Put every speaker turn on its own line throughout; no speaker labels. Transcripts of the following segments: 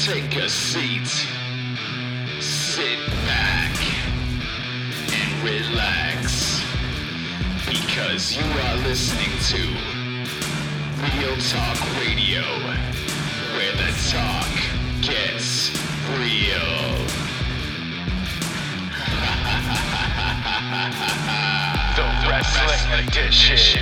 Take a seat, sit back, and relax, because you are listening to Real Talk Radio, where the talk gets real. The Wrestling Edition.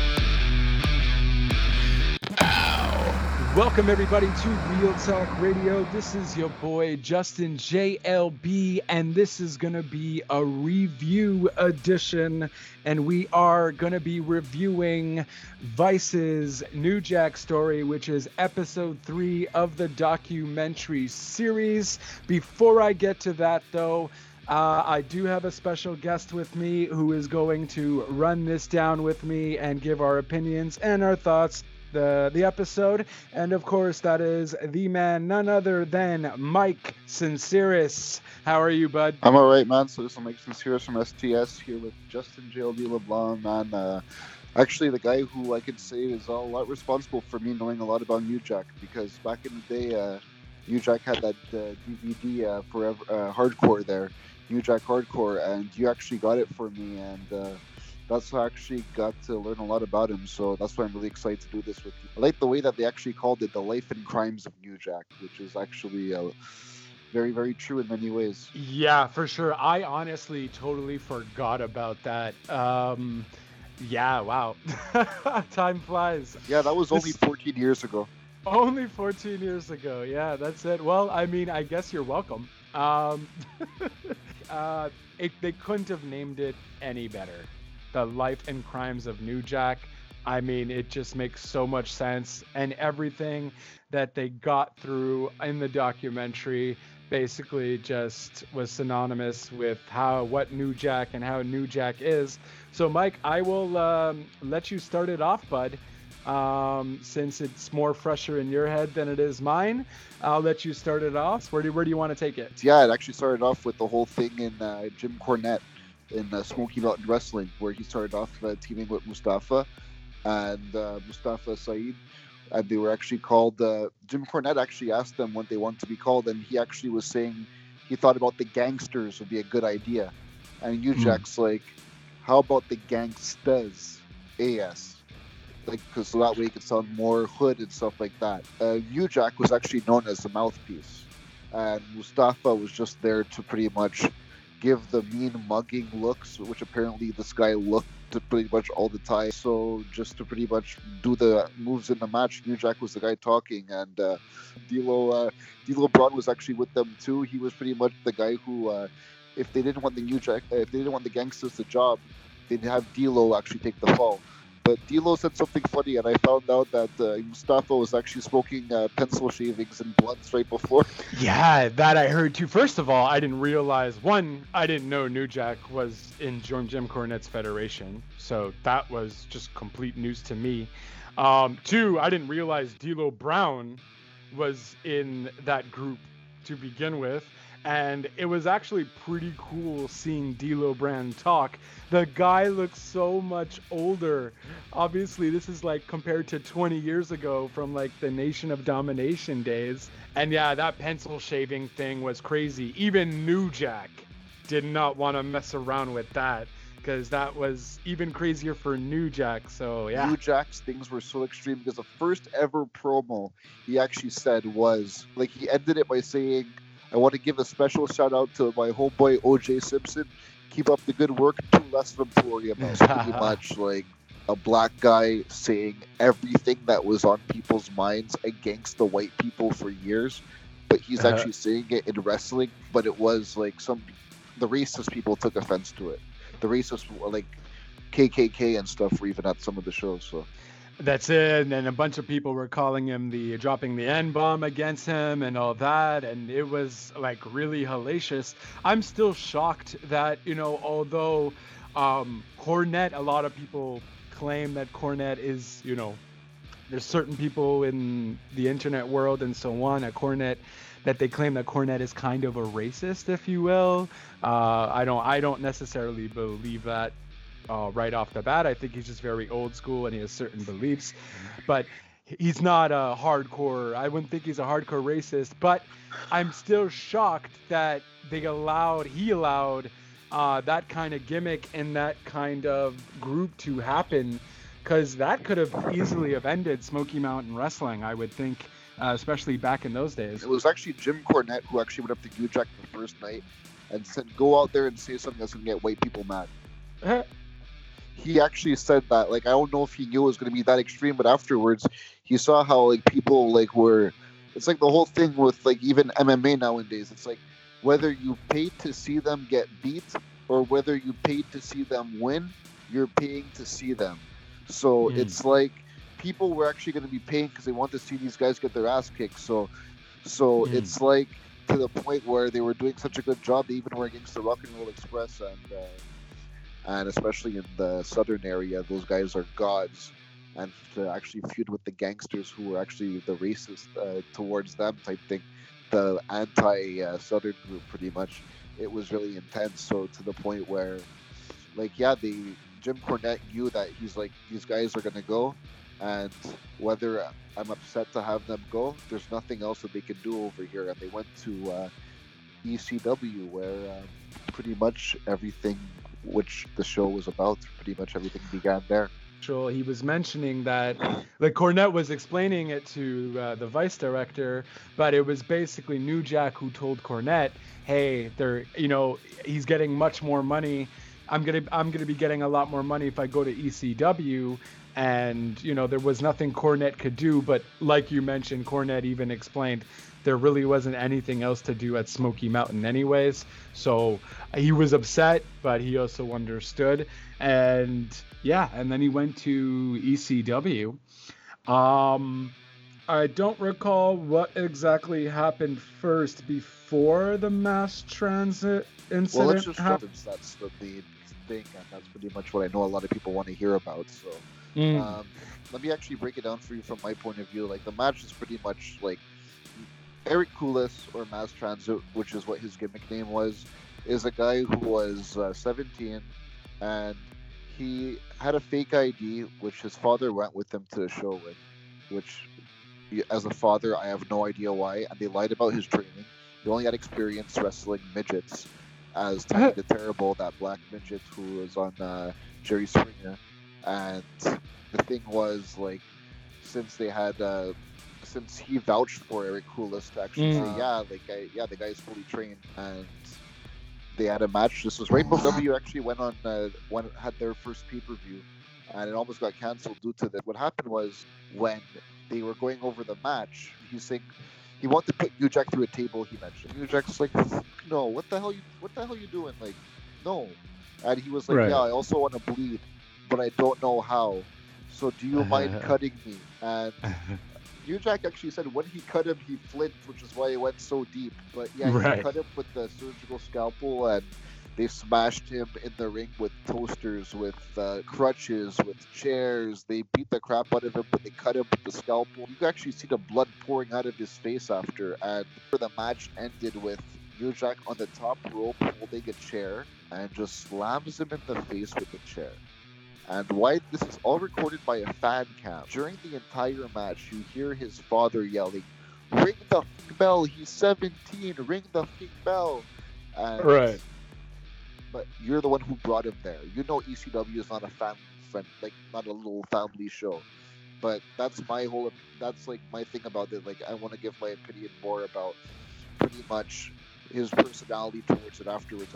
Welcome everybody to Real Talk Radio. This is your boy Justin JLB, and this is going to be a review edition, and we are going to be reviewing Vice's New Jack Story, which is episode 3 of the documentary series. Before I get to that though, I do have a special guest with me who is going to run this down with me and give our opinions and our thoughts the episode, and of course that is the man, none other than Mike Sinceris. How are you, bud?
I'm all right, man. So this is Mike Sinceris from STS here with Justin JLB LeBlanc, man. Actually, the guy who I could say is a lot responsible for me knowing a lot about New Jack, because back in the day, New Jack had that DVD Forever Hardcore there, New Jack Hardcore, and you actually got it for me, and that's how I actually got to learn a lot about him, so that's why I'm really excited to do this with you. I like the way that they actually called it The Life and Crimes of New Jack, which is actually very, very true in many ways.
Yeah, for sure. I honestly totally forgot about that. Yeah, wow. Time flies.
Yeah, that was only 14 years ago.
Only 14 years ago. Yeah, that's it. Well, I mean, I guess you're welcome. They couldn't have named it any better. The Life and Crimes of New Jack. I mean, it just makes so much sense, and everything that they got through in the documentary basically just was synonymous with what New Jack and how New Jack is. So Mike, I will let you start it off, bud. Since it's more fresher in your head than it is mine, I'll let you start it off. Where do you want to take it?
Yeah, it actually started off with the whole thing in Jim Cornette in Smoky Mountain Wrestling, where he started off teaming with Mustafa and Mustafa Saeed, and they were actually called, Jim Cornette actually asked them what they wanted to be called, and he actually was saying he thought about the gangsters would be a good idea, and New Jack's like, how about the gangstas, AS, like, because so that way it could sound more hood and stuff like that. New Jack was actually known as the mouthpiece, and Mustafa was just there to pretty much give the mean mugging looks, which apparently this guy looked to pretty much all the time. So just to pretty much do the moves in the match, New Jack was the guy talking, and D'Lo Brown was actually with them too. He was pretty much the guy who, if they didn't want the gangsters the job, they'd have D'Lo actually take the fall. But D'Lo said something funny, and I found out that Mustafa was actually smoking pencil shavings and blunts right before.
Yeah, that I heard too. First of all, I didn't realize, I didn't know New Jack was in Jim Cornette's federation, so that was just complete news to me. 2, I didn't realize D'Lo Brown was in that group to begin with. And it was actually pretty cool seeing D'Lo Brown talk. The guy looks so much older. Obviously, this is like compared to 20 years ago from like the Nation of Domination days. And yeah, that pencil shaving thing was crazy. Even New Jack did not want to mess around with that, because that was even crazier for New Jack. So yeah.
New Jack's things were so extreme, because the first ever promo he actually said was, like, he ended it by saying, I want to give a special shout out to my homeboy OJ Simpson. Keep up the good work. 2 less of them to worry about. Pretty much like a black guy saying everything that was on people's minds against the white people for years. But he's actually saying it in wrestling. But it was like the racist people took offense to it. The racists, like KKK and stuff, were even at some of the shows. So.
That's it. And then a bunch of people were calling him dropping the N-bomb against him and all that. And it was like really hellacious. I'm still shocked that, although Cornette, a lot of people claim that Cornette is, there's certain people in the internet world and so on at Cornette that they claim that Cornette is kind of a racist, if you will. I don't necessarily believe that. Right off the bat. I think he's just very old school and he has certain beliefs. But he's not a hardcore. I wouldn't think he's a hardcore racist, but I'm still shocked that he allowed that kind of gimmick and that kind of group to happen, because that could have easily have ended Smoky Mountain Wrestling, I would think, especially back in those days.
It was actually Jim Cornette who actually went up to New Jack the first night and said, "Go out there and say something that's gonna get white people mad." He actually said that. Like, I don't know if he knew it was going to be that extreme, but afterwards he saw how like people like were. It's like the whole thing with like even MMA nowadays. It's like whether you paid to see them get beat or whether you paid to see them win, you're paying to see them. So it's like people were actually going to be paying because they want to see these guys get their ass kicked. So it's like to the point where they were doing such a good job. They even were against the Rock and Roll Express and especially in the southern area, those guys are gods. And to actually feud with the gangsters who were actually the racist towards them type thing, the anti-southern group pretty much, it was really intense. So to the point where, like, Jim Cornette knew that he's like, these guys are gonna go, and whether I'm upset to have them go, there's nothing else that they can do over here. And they went to ECW, where pretty much everything which the show was about, pretty much everything began there.
He was mentioning that, like, Cornette was explaining it to the vice director, but it was basically New Jack who told Cornette, "Hey, he's getting much more money. I'm gonna be getting a lot more money if I go to ECW." And there was nothing Cornette could do, but like you mentioned, Cornette even explained there really wasn't anything else to do at Smoky Mountain anyways. So he was upset, but he also understood. And then he went to ECW. I don't recall what exactly happened first before the mass transit incident.
Well, let's just start. That's the main thing, and that's pretty much what I know a lot of people want to hear about. So let me actually break it down for you from my point of view. Like, the match is pretty much like Eric Koulis, or Mass Transit, which is what his gimmick name was, is a guy who was 17, and he had a fake ID, which his father went with him to the show with, which, as a father, I have no idea why, and they lied about his training. He only had experience wrestling midgets as Tiny the Terrible, that black midget who was on Jerry Springer. And the thing was, like, since he vouched for Eric Koulis to actually say, the guy is fully trained, and they had a match. This was right before W actually went on, had their first pay-per-view, and it almost got canceled due to that. What happened was, when they were going over the match, he's saying he wanted to put New Jack through a table. He mentioned New Jack's like, "No, what the hell you doing? Like, no." And he was like, "Yeah, I also want to bleed, but I don't know how. So do you mind cutting me?" And New Jack actually said when he cut him, he flinched, which is why he went so deep. But he cut him with the surgical scalpel, and they smashed him in the ring with toasters, with crutches, with chairs. They beat the crap out of him, but they cut him with the scalpel. You can actually see the blood pouring out of his face after. And the match ended with New Jack on the top rope holding a chair and just slams him in the face with the chair. And why this is all recorded by a fan cam. During the entire match, you hear his father yelling, "Ring the bell! He's 17! Ring the bell!" And, but you're the one who brought him there. You know ECW is not a family friend, like not a little family show. But that's my thing about it. Like, I want to give my opinion more about pretty much his personality towards it afterwards.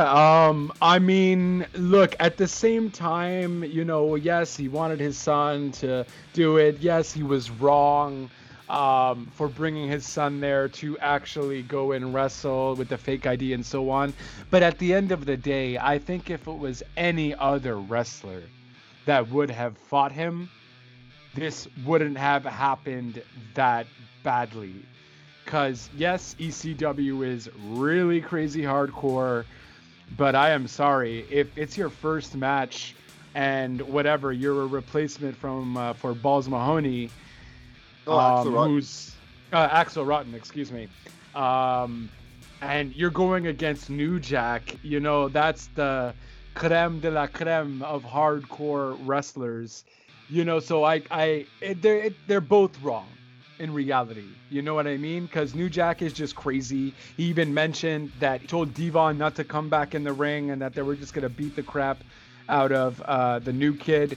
I mean, look, at the same time, yes, he wanted his son to do it. Yes, he was wrong for bringing his son there to actually go and wrestle with the fake ID and so on. But at the end of the day, I think if it was any other wrestler that would have fought him, this wouldn't have happened that badly. Because, yes, ECW is really crazy hardcore, but I am sorry, if it's your first match and whatever, you're a replacement for Balls Mahoney, who's Axel Rotten, excuse me, and you're going against New Jack, that's the creme de la creme of hardcore wrestlers. They're both wrong in reality. You know what I mean? Because New Jack is just crazy. He even mentioned that he told Devon not to come back in the ring and that they were just gonna beat the crap out of the new kid.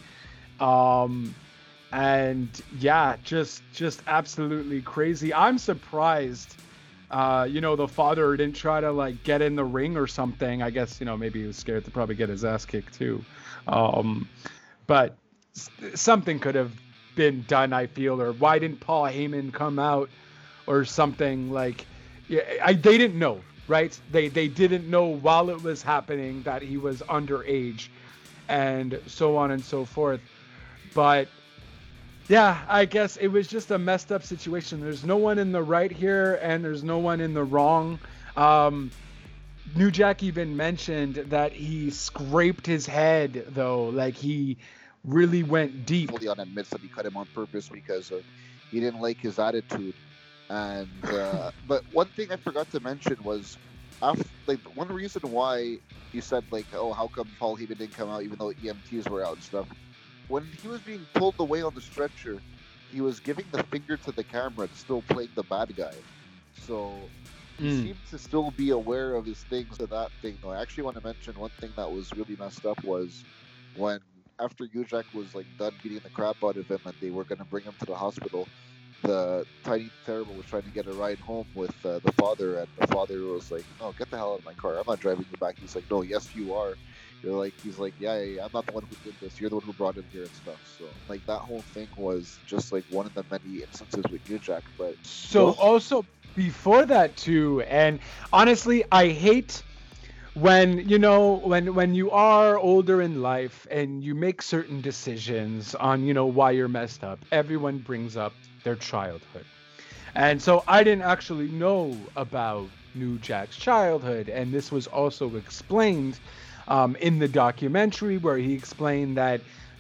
And yeah, just absolutely crazy. I'm surprised. The father didn't try to like get in the ring or something. I guess maybe he was scared to probably get his ass kicked too. But something could have been done, I feel, or why didn't Paul Heyman come out or something like? They didn't know, right? They didn't know while it was happening that he was underage, and so on and so forth. But yeah, I guess it was just a messed up situation. There's no one in the right here, and there's no one in the wrong. New Jack even mentioned that he scraped his head, though. Like, he really went deep.
Leon admits that he cut him on purpose because he didn't like his attitude. And but one thing I forgot to mention was, one reason why he said, like, oh, how come Paul Heyman didn't come out even though EMTs were out and stuff. When he was being pulled away on the stretcher, he was giving the finger to the camera and still playing the bad guy. So he seemed to still be aware of his things to that thing. Though I actually want to mention one thing that was really messed up was when after New Jack was like done beating the crap out of him and they were going to bring him to the hospital, the Tiny Terrible was trying to get a ride home with the father, and the father was like, "No, get the hell out of my car. I'm not driving you back." He's like, "No, yes you are." He's like, yeah, I'm not the one who did this. You're the one who brought him here and stuff. So, like, that whole thing was just, like, one of the many instances with New Jack. But
so also before that too, and honestly, I hate when when you are older in life and you make certain decisions on why you're messed up. Everyone brings up their childhood, and so I didn't actually know about New Jack's childhood, and this was also explained. In the documentary, where he explained that,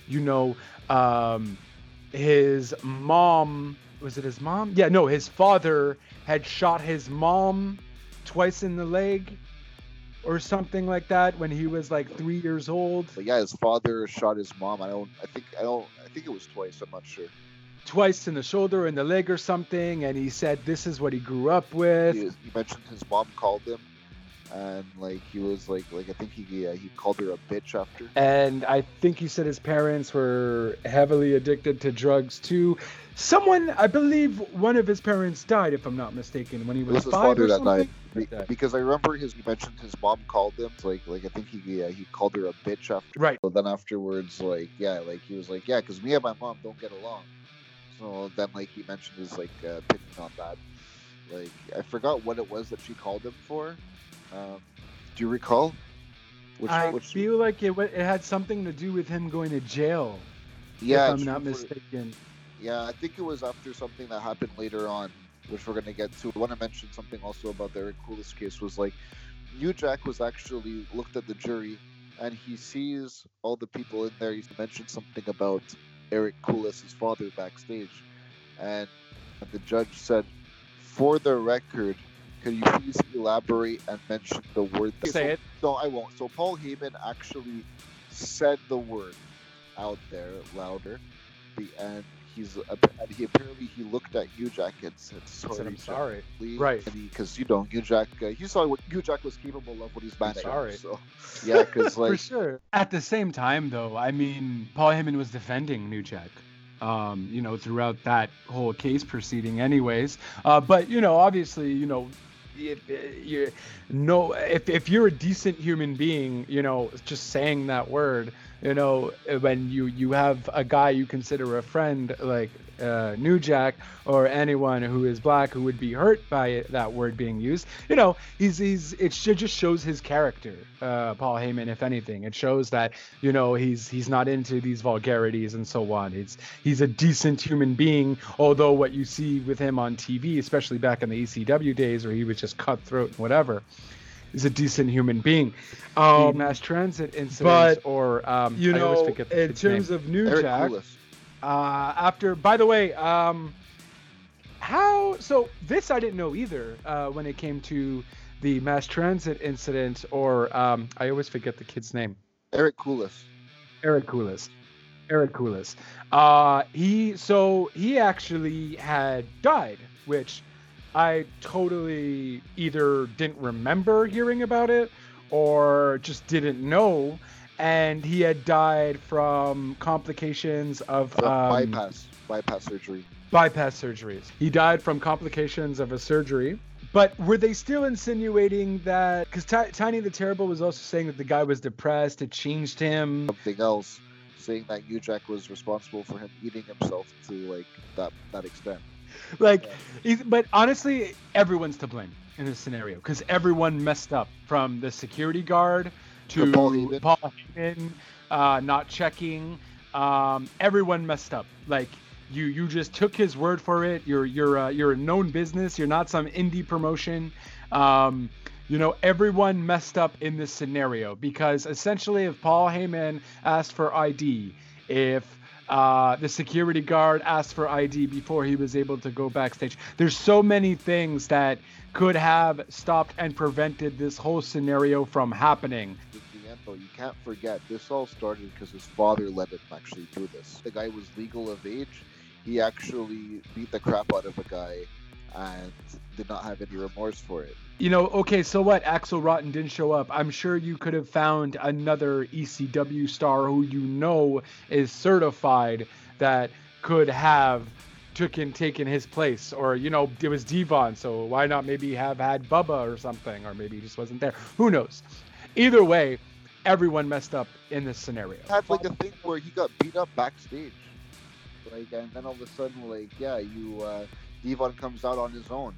his mom, was it his mom? Yeah, no, his father had shot his mom twice in the leg or something like that when he was like 3 years old.
But yeah, his father shot his mom. I think it was twice. I'm not sure.
Twice in the shoulder and the leg or something, and he said this is what he grew up with.
He mentioned his mom called him. And like he was like I think he called her a bitch after.
And I think he said his parents were heavily addicted to drugs too. I believe one of his parents died, if I'm not mistaken, when he was 5 or something.
It was his father that died. Because I remember he mentioned his mom called him. Like I think he called her a bitch after.
Right.
So then afterwards, he was like, yeah, because me and my mom don't get along. So then he mentioned his opinion on that. Like, I forgot what it was that she called him for. Do you recall?
I feel like it had something to do with him going to jail.
Yeah,
if I'm not mistaken.
Yeah, I think it was after something that happened later on, which we're going to get to. I want to mention something also about the Eric Koulis case. Was like, New Jack was actually looked at the jury, and he sees all the people in there. He mentioned something about Eric Koulis' father backstage, and the judge said, "For the record, could you please elaborate and mention the word?"
Say it.
No, I won't. So Paul Heyman actually said the word out there louder. And he looked at New Jack and said, "Sorry,
I'm sorry."
Please.
Right.
Because New Jack, he saw what New Jack was capable of when he's mad at
sorry.
him. So yeah, because
for sure. At the same time, though, I mean, Paul Heyman was defending New Jack. Throughout that whole case proceeding, anyways. But obviously, if you're a decent human being, just saying that word, when you have a guy you consider a friend like New Jack or anyone who is black who would be hurt by that word being used, it just shows his character, Paul Heyman. If anything, it shows that he's not into these vulgarities and so on. He's a decent human being, although what you see with him on TV, especially back in the ECW days where he was just cutthroat and whatever, is a decent human being. The mass transit incident, or I always forget the kid's name. Of New
Eric
Jack.
Koulis.
By the way, so this I didn't know either when it came to the mass transit incident, or I always forget the kid's name.
Eric Koulis.
Eric Koulis. He actually had died, which I totally either didn't remember hearing about it or just didn't know. And he had died from complications of
bypass surgery.
Bypass surgeries. He died from complications of a surgery. But were they still insinuating that? Because Tiny the Terrible was also saying that the guy was depressed. It changed him.
Something else, saying that New Jack was responsible for him eating himself to like that extent.
Like, but honestly, everyone's to blame in this scenario because everyone messed up, from the security guard to Paul Heyman not checking. Everyone messed up. Like, you just took his word for it. You're a known business. You're not some indie promotion. Everyone messed up in this scenario because essentially, if Paul Heyman asked for ID, if the security guard asked for ID before he was able to go backstage, there's so many things that could have stopped and prevented this whole scenario from happening.
Though you can't forget, this all started because his father let him actually do this. The guy was legal of age. He actually beat the crap out of a guy and did not have any remorse for it.
Okay, so what? Axel Rotten didn't show up. I'm sure you could have found another ECW star who is certified that could have taken his place. Or, it was Devon, so why not maybe have had Bubba or something? Or maybe he just wasn't there. Who knows? Either way, everyone messed up in this scenario.
Had like a thing where he got beat up backstage. And then all of a sudden, Devon comes out on his own.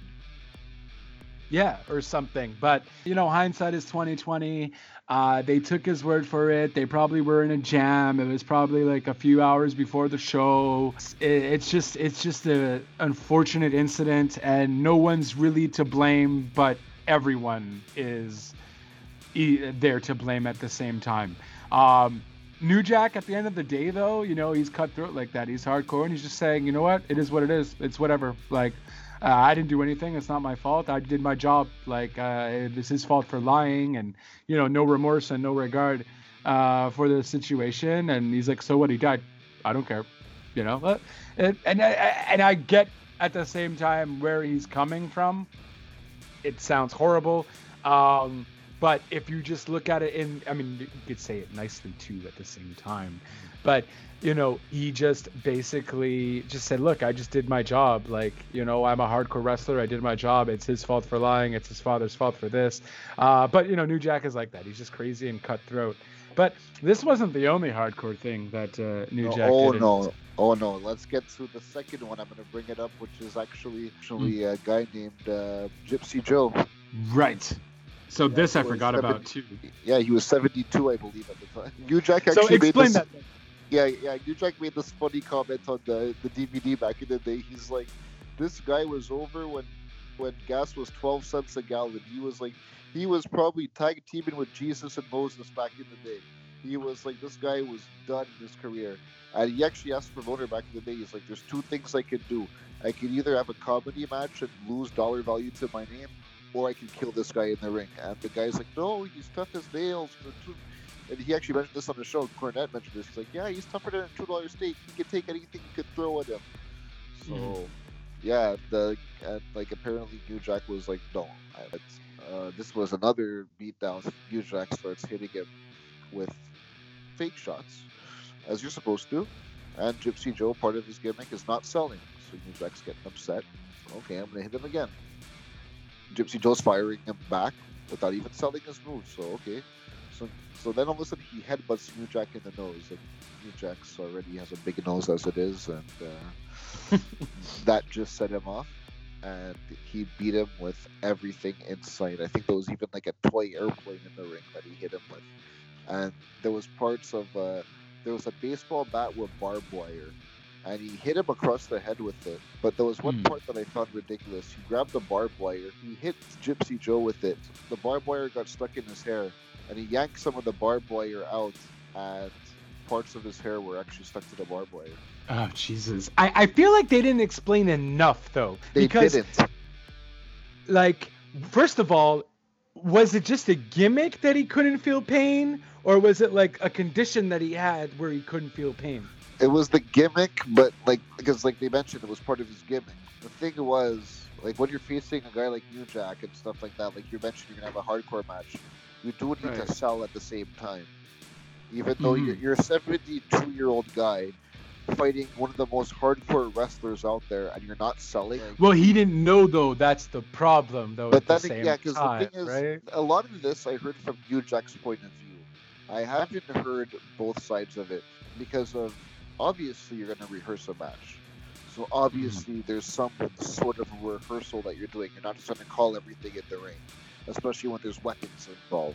Yeah, or something. But, hindsight is 2020. They took his word for it. They probably were in a jam. It was probably like a few hours before the show. It's just an unfortunate incident, and no one's really to blame, but everyone is there to blame at the same time. New Jack, at the end of the day, though, he's cutthroat like that. He's hardcore, and he's just saying, you know what? It is what it is. It's whatever. Like, I didn't do anything. It's not my fault. I did my job. Like, it's his fault for lying, and, no remorse and no regard for the situation. And he's like, so what? He died. I don't care. And I get at the same time where he's coming from. It sounds horrible. But if you just look at it you could say it nicely too at the same time. But, he just basically just said, look, I just did my job. Like, I'm a hardcore wrestler. I did my job. It's his fault for lying. It's his father's fault for this. But, New Jack is like that. He's just crazy and cutthroat. But this wasn't the only hardcore thing that New Jack did.
Oh, no. Let's get to the second one. I'm going to bring it up, which is actually a guy named Gypsy Joe.
Right. So this I forgot about too.
Yeah, he was 72, I believe, at the time. New Jack actually
so explain that.
Yeah. New Jack made this funny comment on the DVD back in the day. He's like, this guy was over when gas was 12 cents a gallon. He was probably tag teaming with Jesus and Moses back in the day. He was like, this guy was done in his career. And he actually asked promoter back in the day, he's like, there's two things I could do. I could either have a comedy match and lose dollar value to my name, or I can kill this guy in the ring. And the guy's like, no, he's tough as nails. And he actually mentioned this on the show. Cornette mentioned this. He's like, yeah, he's tougher than a $2 steak. He can take anything you could throw at him. So, yeah, apparently New Jack was like, no. This was another beatdown. New Jack starts hitting him with fake shots, as you're supposed to. And Gypsy Joe, part of his gimmick is not selling. So New Jack's getting upset. Okay, I'm going to hit him again. Gypsy Joe's firing him back without even selling his moves. So, okay. So then all of a sudden he headbutts New Jack in the nose. And New Jack's already has a big nose as it is. And that just set him off. And he beat him with everything in sight. I think there was even like a toy airplane in the ring that he hit him with. And there was parts of... there was a baseball bat with barbed wire. And he hit him across the head with it. But there was one part that I found ridiculous. He grabbed the barbed wire. He hit Gypsy Joe with it. The barbed wire got stuck in his hair. And he yanked some of the barbed wire out. And parts of his hair were actually stuck to the barbed wire.
Oh, Jesus. I feel like they didn't explain enough, though.
They didn't.
Like, first of all, was it just a gimmick that he couldn't feel pain? or was it like a condition that he had where he couldn't feel pain?
It was the gimmick, but like because like they mentioned, it was part of his gimmick. The thing was, like when you're facing a guy like New Jack and stuff like that, like you mentioned, you're gonna have a hardcore match. You do need
Right.
to sell at the same time, even though you're a 72-year-old guy fighting one of the most hardcore wrestlers out there, and you're not selling.
Well, he didn't know though. That's the problem though.
But
at the
then,
same
yeah, because the
time,
thing is,
right?
a lot of this I heard from New Jack's point of view. I haven't heard both sides of it because of obviously you're going to rehearse a match. So obviously there's some sort of a rehearsal that you're doing. You're not just going to call everything in the ring, especially when there's weapons involved.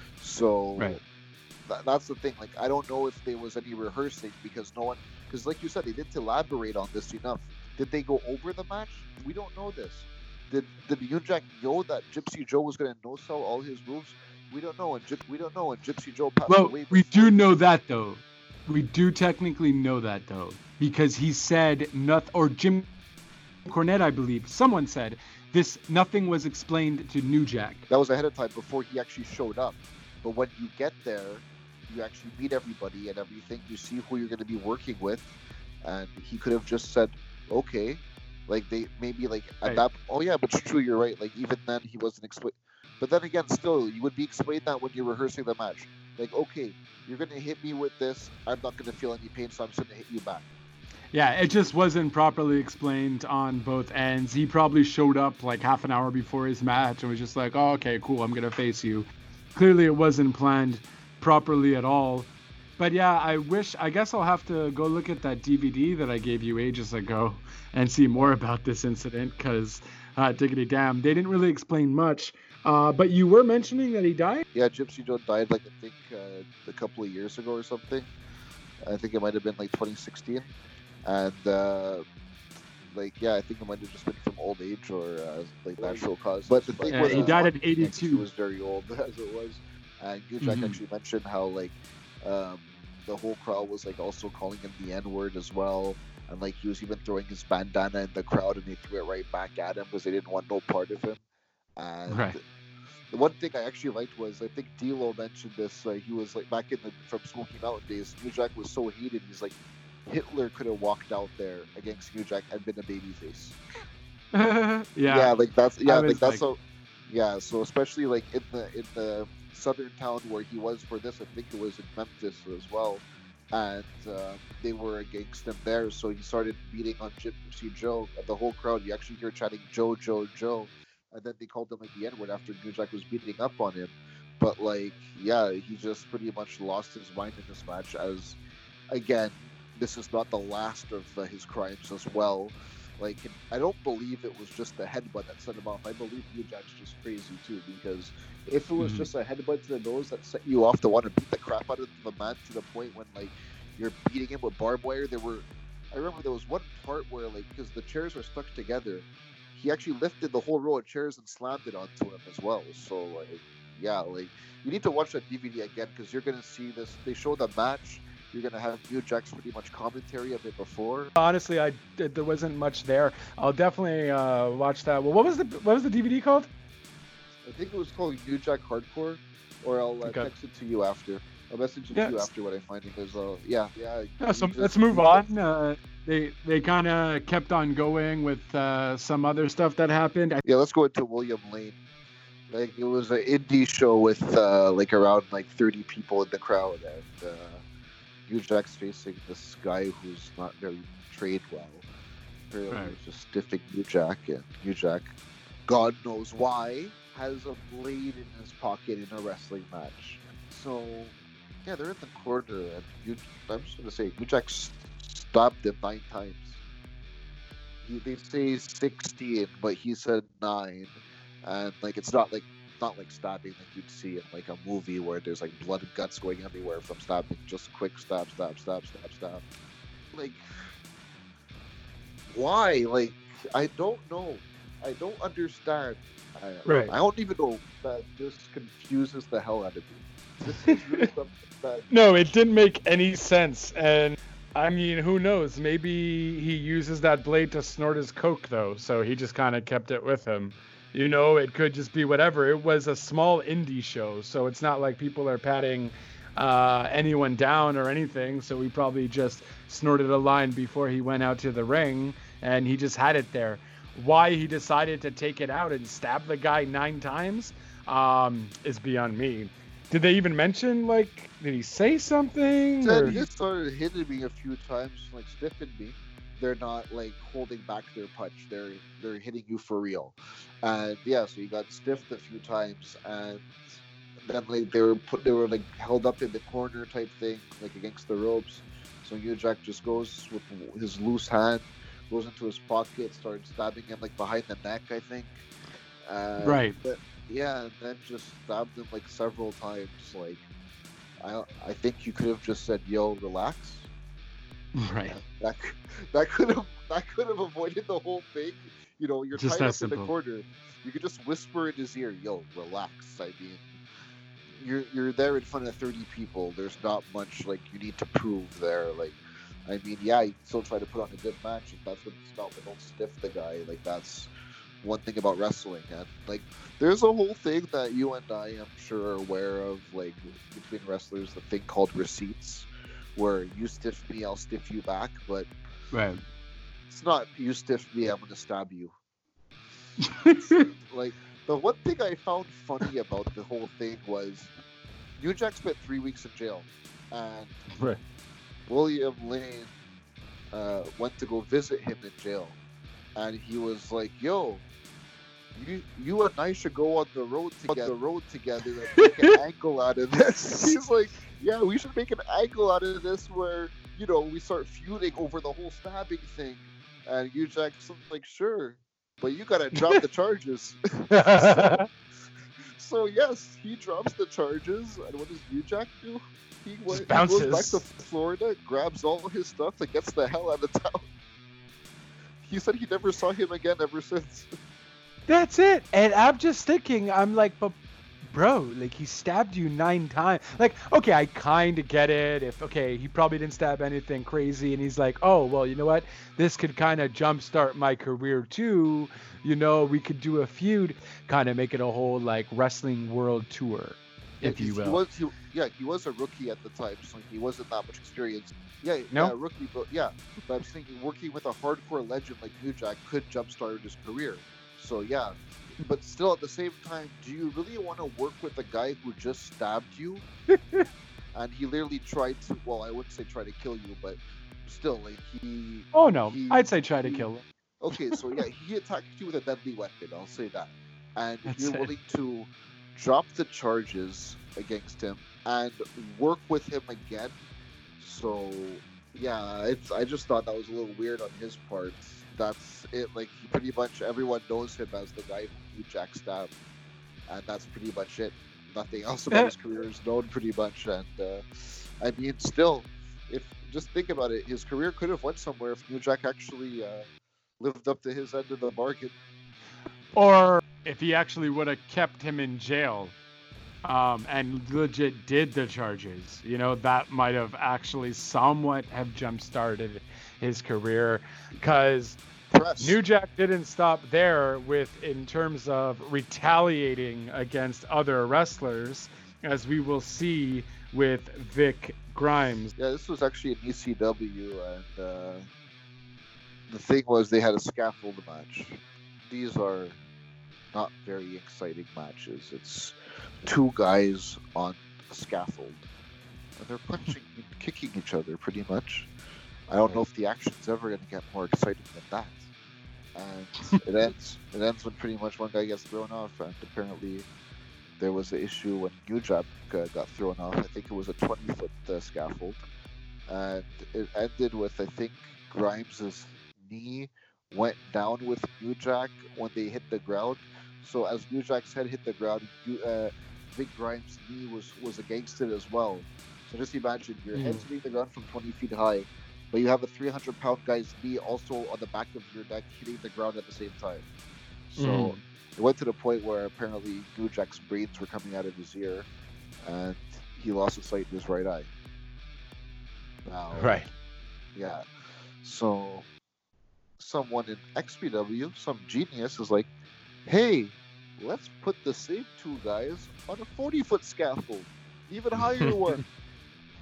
So
Right.
that's the thing. Like I don't know if there was any rehearsing because no one, because like you said, they didn't elaborate on this enough. Did they go over the match? We don't know this. Did New Jack know that Gypsy Joe was going to no sell all his moves? We don't know. And Gypsy Joe passed
Well,
away.
we
before
do know that though. We do technically know that though, because he said nothing, or Jim Cornette, I believe, someone said nothing was explained to New Jack.
That was ahead of time before he actually showed up. But when you get there, you actually meet everybody and everything. You see who you're going to be working with, and he could have just said, "Okay," like they maybe like at
Right.
that. Oh yeah, but it's true. You're right. Like even then, he wasn't explain. But then again, still, you would be explained that when you're rehearsing the match. Like, okay, you're going to hit me with this. I'm not going to feel any pain, so I'm just going to hit you back.
Yeah, it just wasn't properly explained on both ends. He probably showed up like half an hour before his match and was just like, "Oh, okay, cool, I'm gonna face you." Clearly, it wasn't planned properly at all. But yeah, I guess I'll have to go look at that DVD that I gave you ages ago and see more about this incident, because diggity damn, they didn't really explain much. But you were mentioning that he died?
Yeah, Gypsy Joe died like I think a couple of years ago or something. I think it might have been like 2016, and like yeah, I think it might have just been from old age or like natural cause. But the thing
Yeah,
was,
he died at
he
82.
was very old as it was, and New Jack actually mentioned how like the whole crowd was like also calling him the N-word as well. And like he was even throwing his bandana in the crowd, and they threw it right back at him because they didn't want no part of him. And
Right.
the one thing I actually liked was I think D'Lo mentioned this. He was like back in the from Smoky Mountain days. New Jack was so hated. He's like Hitler could have walked out there against New Jack and been a babyface.
Yeah.
Like that's
I
like
was
that's
like-
so. Yeah, so especially like in the southern town where he was for this, I think it was in Memphis as well, and they were against him there. So he started beating on Gypsy Joe, and the whole crowd. You actually hear chanting "Joe, Joe, Joe," and then they called him like the N-word after New Jack was beating up on him. But like, yeah, he just pretty much lost his mind in this match. As again, this is not the last of his crimes as well. Like, I don't believe it was just the headbutt that set him off. I believe New Jack's just crazy too, because if it was just a headbutt to the nose that set you off to want to beat the crap out of the man to the point when like you're beating him with barbed wire, I remember there was one part where like because the chairs are stuck together, he actually lifted the whole row of chairs and slammed it onto him as well. So like, yeah, like you need to watch that DVD again because you're gonna see this. They show the match. You're gonna have New Jack's pretty much commentary of it before.
Honestly, there wasn't much there. I'll definitely watch that. Well, what was the DVD called?
I think it was called New Jack Hardcore, or I'll
Okay.
text it to you after. I'll message it
Yeah,
to you
it's-
after what I find because yeah.
Yeah, so
you
let's
just-
move on. They kind of kept on going with some other stuff that happened.
Yeah, let's go into William Lane. Like it was an indie show with like around like 30 people in the crowd, and New Jack's facing this guy who's not very trained well. Apparently,
Right.
he's just stiffing New Jack, and New Jack, God knows why, has a blade in his pocket in a wrestling match. So, yeah, they're in the corner, and I'm just gonna say, New Jack stopped him 9 times. They say 16, but he said 9, and like it's not like stabbing like you'd see in like a movie where there's like blood and guts going everywhere from stabbing. Just quick stab. Like, why? Like, I don't know. I don't understand.
Right.
I don't even know. That just confuses the hell out of me. This is really something that.
No, it didn't make any sense. And I mean, who knows? Maybe he uses that blade to snort his coke, though. So he just kind of kept it with him. You know, it could just be whatever. It was a small indie show, so it's not like people are padding anyone down or anything. So he probably just snorted a line before he went out to the ring, and he just had it there. Why he decided to take it out and stab the guy 9 times is beyond me. Did they even mention, like, did he say something?
Said
Or...
he started hitting me a few times, like stiffing me. They're not like holding back their punch. They're hitting you for real. And yeah, so he got stiffed a few times, and then like they were like held up in the corner type thing, like against the ropes. So New Jack just goes with his loose hand, goes into his pocket, starts stabbing him like behind the neck, I think.
Right.
But yeah, and then just stabbed him like several times. Like I think you could have just said, "Yo, relax."
Right.
That could have avoided the whole thing. You know, you're
Just
tied
that
up in the
simple.
corner. You could just whisper in his ear, "Yo, relax." I mean, you're there in front of 30 people. There's not much like you need to prove there. Like, I mean, yeah, you can still try to put on a good match if that's what it's about, but don't stiff the guy. Like, that's one thing about wrestling. And like, there's a whole thing that you and I, I'm sure, are aware of, like between wrestlers, the thing called receipts, where you stiff me, I'll stiff you back, but
Right.
it's not you stiff me, I'm gonna stab you. Like, the one thing I found funny about the whole thing was New Jack spent 3 weeks in jail, and
Right.
William Lane went to go visit him in jail, and he was like, "Yo, you and I should go on the road together and make an angle out of this." He's like, "Yeah, we should make an angle out of this where, you know, we start feuding over the whole stabbing thing." And New Jack's like, "Sure, but you gotta drop the charges." So yes, he drops the charges, and what does New Jack do? He goes back
bounces.
to Florida, grabs all his stuff, and gets the hell out of town. He said he never saw him again ever since.
That's it. And I'm just thinking, I'm like, but bro, like, he stabbed you 9 times. Like, okay, I kind of get it. If, okay, he probably didn't stab anything crazy, and he's like, oh, well, you know what? This could kind of jumpstart my career too. You know, we could do a feud, kind of make it a whole, like, wrestling world tour, if you will.
He was a rookie at the time, so he wasn't that much experience. Yeah,
No?
yeah, rookie, but yeah. But I'm thinking working with a hardcore legend like New Jack could jumpstart his career. So yeah, but still at the same time, do you really want to work with a guy who just stabbed you? And he literally tried to, well, I wouldn't say try to kill you, but still, like, he...
Oh, no.
he-
I'd say try to
he-
kill him.
Okay, so yeah, he attacked you with a deadly weapon, I'll say that. And
That's
you're
it.
willing to drop the charges against him and work with him again. So yeah, I just thought that was a little weird on his part. That's it. Like, pretty much everyone knows him as the guy who Jack stabbed, and that's pretty much it. Nothing else about his career is known, pretty much. And I mean, still, if just think about it, his career could have went somewhere if New Jack actually lived up to his end of the bargain.
Or if he actually would have kept him in jail and legit did the charges, you know, that might have actually somewhat have jump-started his career, because
Press.
New Jack didn't stop there in terms of retaliating against other wrestlers, as we will see with Vic Grimes.
Yeah, this was actually an ECW, and the thing was they had a scaffold match. These are not very exciting matches. It's 2 guys on a scaffold, and they're punching and kicking each other pretty much. I don't know if the action's ever going to get more exciting than that. And it ends when pretty much one guy gets thrown off, and apparently there was an issue when New Jack got thrown off. I think it was a 20-foot scaffold, and it ended with, I think, Grimes' knee went down with New Jack when they hit the ground. So as New Jack's head hit the ground, Vic Grimes' knee was against it as well. So just imagine your head's hitting the ground from 20 feet high, but you have a 300-pound guy's knee also on the back of your neck hitting the ground at the same time. So it went to the point where apparently New Jack's brains were coming out of his ear, and he lost his sight in his right eye. Now,
Right.
yeah. So someone in XPW, some genius, is like, hey, let's put the same 2 guys on a 40-foot scaffold, even higher one.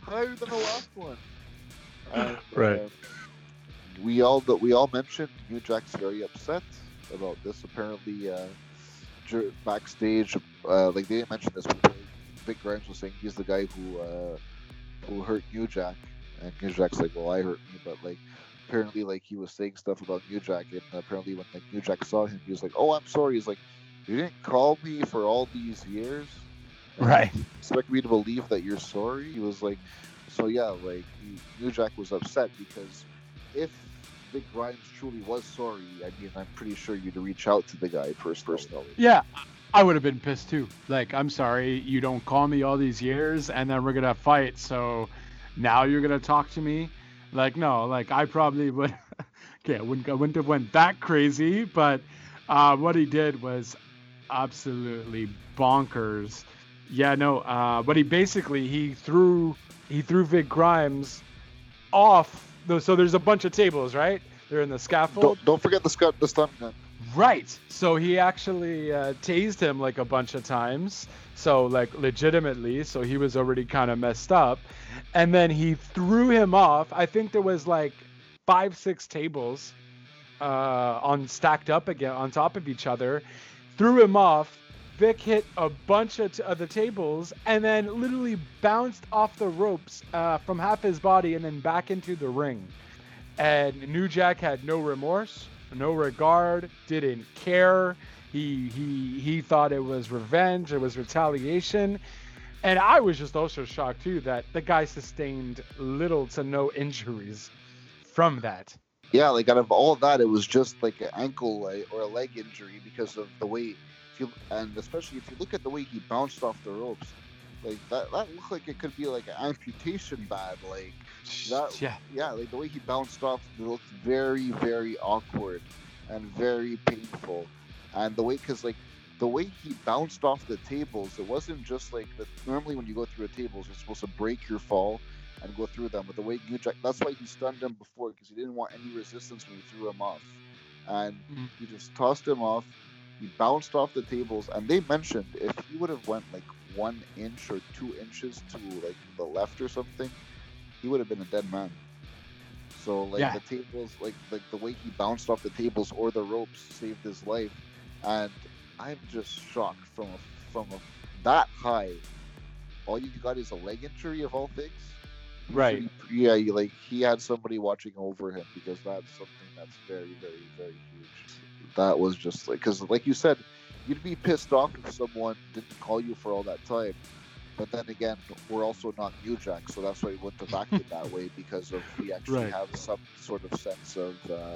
higher than the last one. And,
Right.
we all mentioned New Jack's very upset about this. Apparently, backstage, like they didn't mention this, but Vic Grimes was saying he's the guy who hurt New Jack, and New Jack's like, well, I hurt me, but like apparently like he was saying stuff about New Jack, and apparently when like New Jack saw him, he was like, oh, I'm sorry. He's like, you didn't call me for all these years, and
Right.
you expect me to believe that you're sorry? He was like, so yeah, like New Jack was upset because if Vic Grimes truly was sorry, I mean, I'm pretty sure you'd reach out to the guy personally.
Yeah, I would have been pissed too. Like, I'm sorry, you don't call me all these years, and then we're gonna fight. So now you're gonna talk to me? Like, no. Like, I probably would. Okay, I wouldn't have went that crazy, but what he did was absolutely bonkers. Yeah, no. But he threw Vic Grimes off. So there's a bunch of tables, right? They're in the scaffold.
Don't forget the stun gun.
Right. So he actually tased him like a bunch of times. So like legitimately. So he was already kind of messed up. And then he threw him off. I think there was like 5-6 tables stacked up again on top of each other. Threw him off. Vic hit a bunch of the tables and then literally bounced off the ropes from half his body and then back into the ring. And New Jack had no remorse, no regard, didn't care. He thought it was revenge, it was retaliation. And I was just also shocked too that the guy sustained little to no injuries from that.
Yeah, like out of all of that, it was just like an ankle or a leg injury because of the way, and especially if you look at the way he bounced off the ropes, like that looked like it could be like an amputation bad, like that. Yeah, like the way he bounced off, it looked very, very awkward and very painful, and the way he bounced off the tables, it wasn't just like normally when you go through a tables, you're supposed to break your fall and go through them. But the way New Jack, that's why he stunned him before, because he didn't want any resistance when he threw him off. And he just tossed him off. He bounced off the tables. And they mentioned if he would have went like 1 inch or 2 inches to like the left or something, he would have been a dead man. So like the tables, like the way he bounced off the tables or the ropes saved his life. And I'm just shocked from that high. All you got is a leg injury of all things.
Right.
Yeah, he had somebody watching over him, because that's something that's very, very, very huge. That was just like, because like you said, you'd be pissed off if someone didn't call you for all that time. But then again, we're also not New Jack, so that's why we wouldn't have acted that way, because we actually have some sort of sense of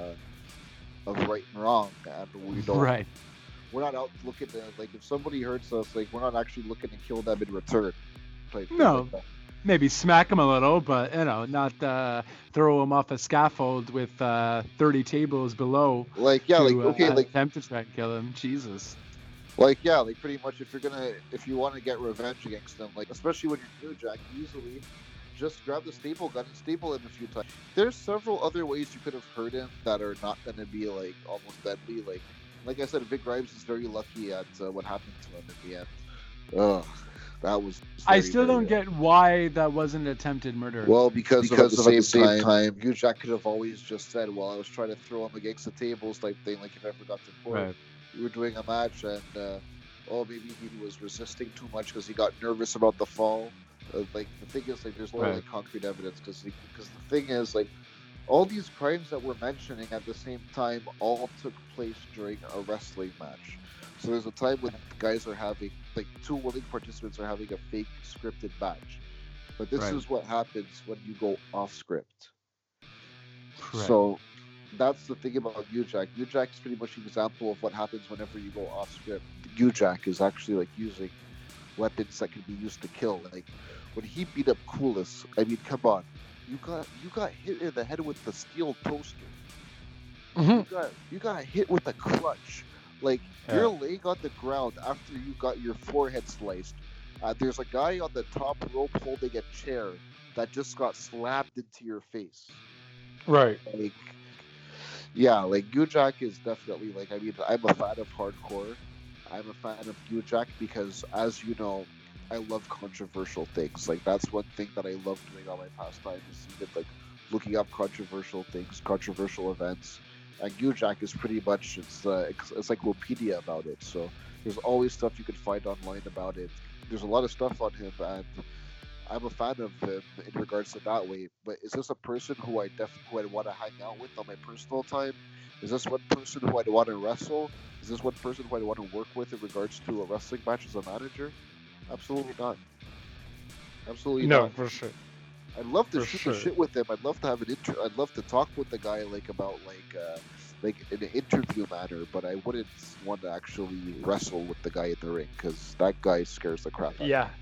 right and wrong, and we don't.
Right.
We're not out looking to, like, if somebody hurts us, like, we're not actually looking to kill them in return.
No. Like, maybe smack him a little, but not throw him off a scaffold with 30 tables below.
Like, yeah,
attempt to try and kill him. Jesus.
Like, yeah, like pretty much if you want to get revenge against them, like especially when you're New Jack, easily just grab the staple gun and staple him a few times. There's several other ways you could have hurt him that are not going to be like almost deadly. Like I said, Vic Grimes is very lucky at what happened to him in the end. Ugh. That was.
I still don't get why that wasn't attempted murder.
Well, because at the same time, New Jack could have always just said, "Well, I was trying to throw him against the tables," type thing. Like, if I ever got to court,
right.
We were doing a match, and maybe he was resisting too much because he got nervous about the fall. Like, the thing is, like, there's no like concrete evidence, because the thing is, like, all these crimes that we're mentioning at the same time all took place during a wrestling match. So there's a time when guys are having, like, 2 willing participants are having a fake scripted match. But this is what happens when you go off script. Correct. So that's the thing about New Jack. New Jack is pretty much an example of what happens whenever you go off script. New Jack is actually like using weapons that can be used to kill. Like when he beat up Coolest, I mean, come on. You got hit in the head with the steel toaster. Mm-hmm. You got hit with a clutch. Like, you're laying on the ground after you got your forehead sliced. There's a guy on the top rope holding a chair that just got slammed into your face.
Right.
Like, yeah, like, New Jack is definitely, like, I mean, I'm a fan of hardcore. I'm a fan of New Jack because, as you know, I love controversial things. Like that's one thing that I love doing on my pastime is even like looking up controversial things, controversial events. And Gujak is pretty much it's encyclopedia about it. So there's always stuff you can find online about it. There's a lot of stuff on him, and I'm a fan of him in regards to that way. But is this a person who who I'd want to hang out with on my personal time? Is this one person who I'd want to wrestle? Is this one person who I'd want to work with in regards to a wrestling match as a manager? Absolutely not. Absolutely
No,
not.
for sure.
I'd love to
For
shoot
sure.
the shit with him. I'd love to have I'd love to talk with the guy about like in an interview manner. But I wouldn't want to actually wrestle with the guy in the ring because that guy scares the crap out of me.
Yeah,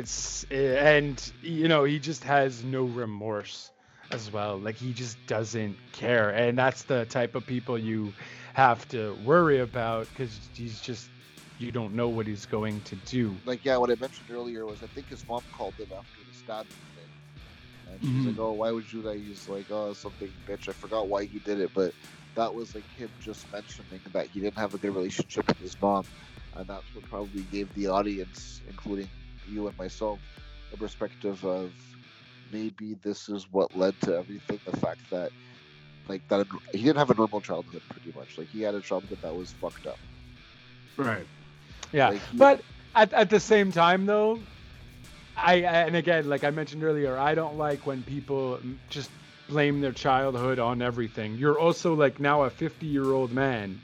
and he just has no remorse as well. Like he just doesn't care, and that's the type of people you have to worry about because you don't know what he's going to do.
Like yeah, what I mentioned earlier was I think his mom called him after the stabbing thing, and she's like, "Oh, why would you do that?" He's like, "Oh, something, bitch. I forgot why he did it," but that was like him just mentioning that he didn't have a good relationship with his mom, and that's what probably gave the audience, including you and myself, a perspective of maybe this is what led to everything. The fact that that he didn't have a normal childhood, pretty much. Like he had a childhood that was fucked up.
Right. Yeah,
Like,
but at the same time though, and again, like I mentioned earlier, I don't like when people just blame their childhood on everything. You're also like now a 50-year-old man.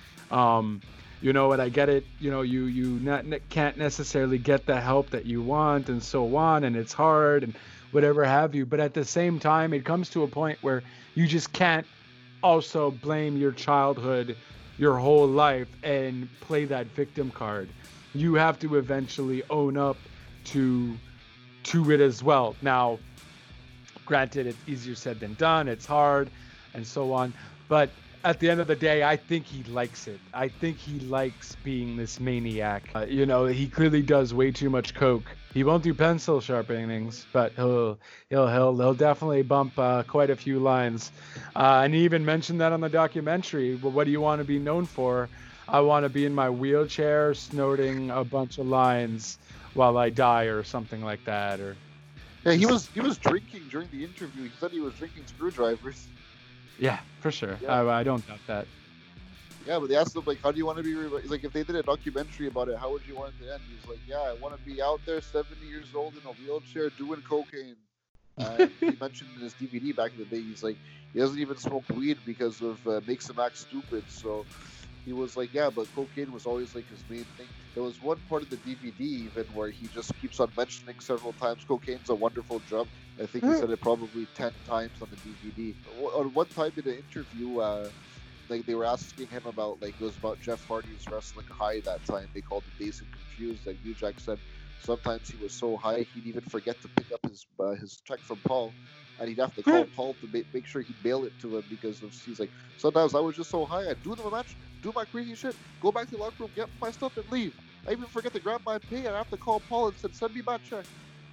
You know, and I get it. You know, you can't necessarily get the help that you want and so on, and it's hard and whatever have you. But at the same time, it comes to a point where you just can't also blame your childhood your whole life and play that victim card. You have to eventually own up to it as well. Now, granted, it's easier said than done. It's hard and so on. But at the end of the day, I think he likes it. I think he likes being this maniac. He clearly does way too much coke. He won't do pencil sharpenings, but he'll definitely bump quite a few lines. And he even mentioned that on the documentary. Well, what do you want to be known for? I want to be in my wheelchair snorting a bunch of lines while I die, or something like that. Or
yeah, he was drinking during the interview. He said he was drinking screwdrivers.
yeah, for sure.
Yeah.
I don't doubt that.
Yeah, but they asked him like, "How do you want to be?" He's like, if they did a documentary about it, how would you want it to end? He's like, "Yeah, I want to be out there, 70 years old in a wheelchair, doing cocaine." He mentioned in his DVD back in the day, he's like, he doesn't even smoke weed because of makes him act stupid. So he was like, yeah, but cocaine was always like his main thing. There was one part of the DVD even where he just keeps on mentioning several times cocaine's a wonderful drug. I think he said it probably 10 times on the DVD. On one time in an interview, they were asking him about it was about Jeff Hardy's wrestling high that time. They called him Dazed and Confused. Like Jack said, sometimes he was so high he'd even forget to pick up his check from Paul, and he'd have to call Paul to make sure he'd mail it to him because he's like, sometimes I was just so high I'd do the match, do my crazy shit, go back to the locker room, get my stuff, and leave. I even forget to grab my pay, and I have to call Paul and send me my check.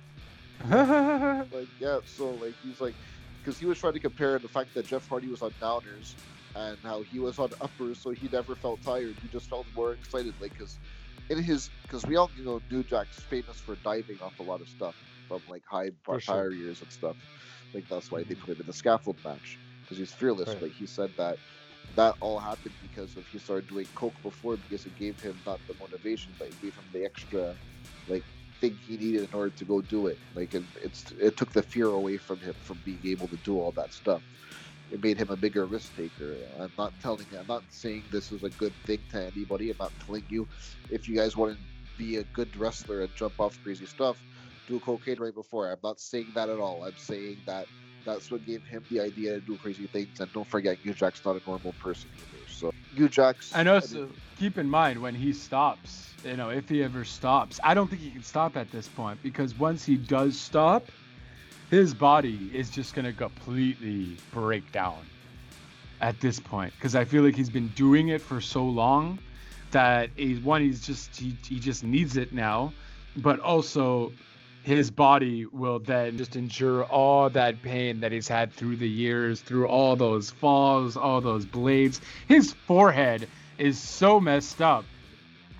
He's like, because he was trying to compare the fact that Jeff Hardy was on downers and how he was on uppers, so he never felt tired. He just felt more excited, because we all New Jack's famous for diving off a lot of stuff from high tire years and stuff. Like that's why they put him in the scaffold match, because he's fearless.
Right.
But he said that all happened because he started doing coke before, because it gave him not the motivation, but it gave him the extra thing he needed in order to go do it. It took the fear away from him from being able to do all that stuff. It made him a bigger risk taker. I'm not saying this is a good thing to anybody. I'm not telling you if you guys want to be a good wrestler and jump off crazy stuff, do cocaine right before. I'm not saying that at all. I'm saying that that's what gave him the idea to do crazy things. And don't forget, New Jack's not a normal person either. So New Jack's.
And also keep in mind when he stops, if he ever stops, I don't think he can stop at this point, because once he does stop, his body is just going to completely break down at this point, because I feel like he's been doing it for so long that he just needs it now, but also his body will then just endure all that pain that he's had through the years, through all those falls, all those blades. His forehead is so messed up.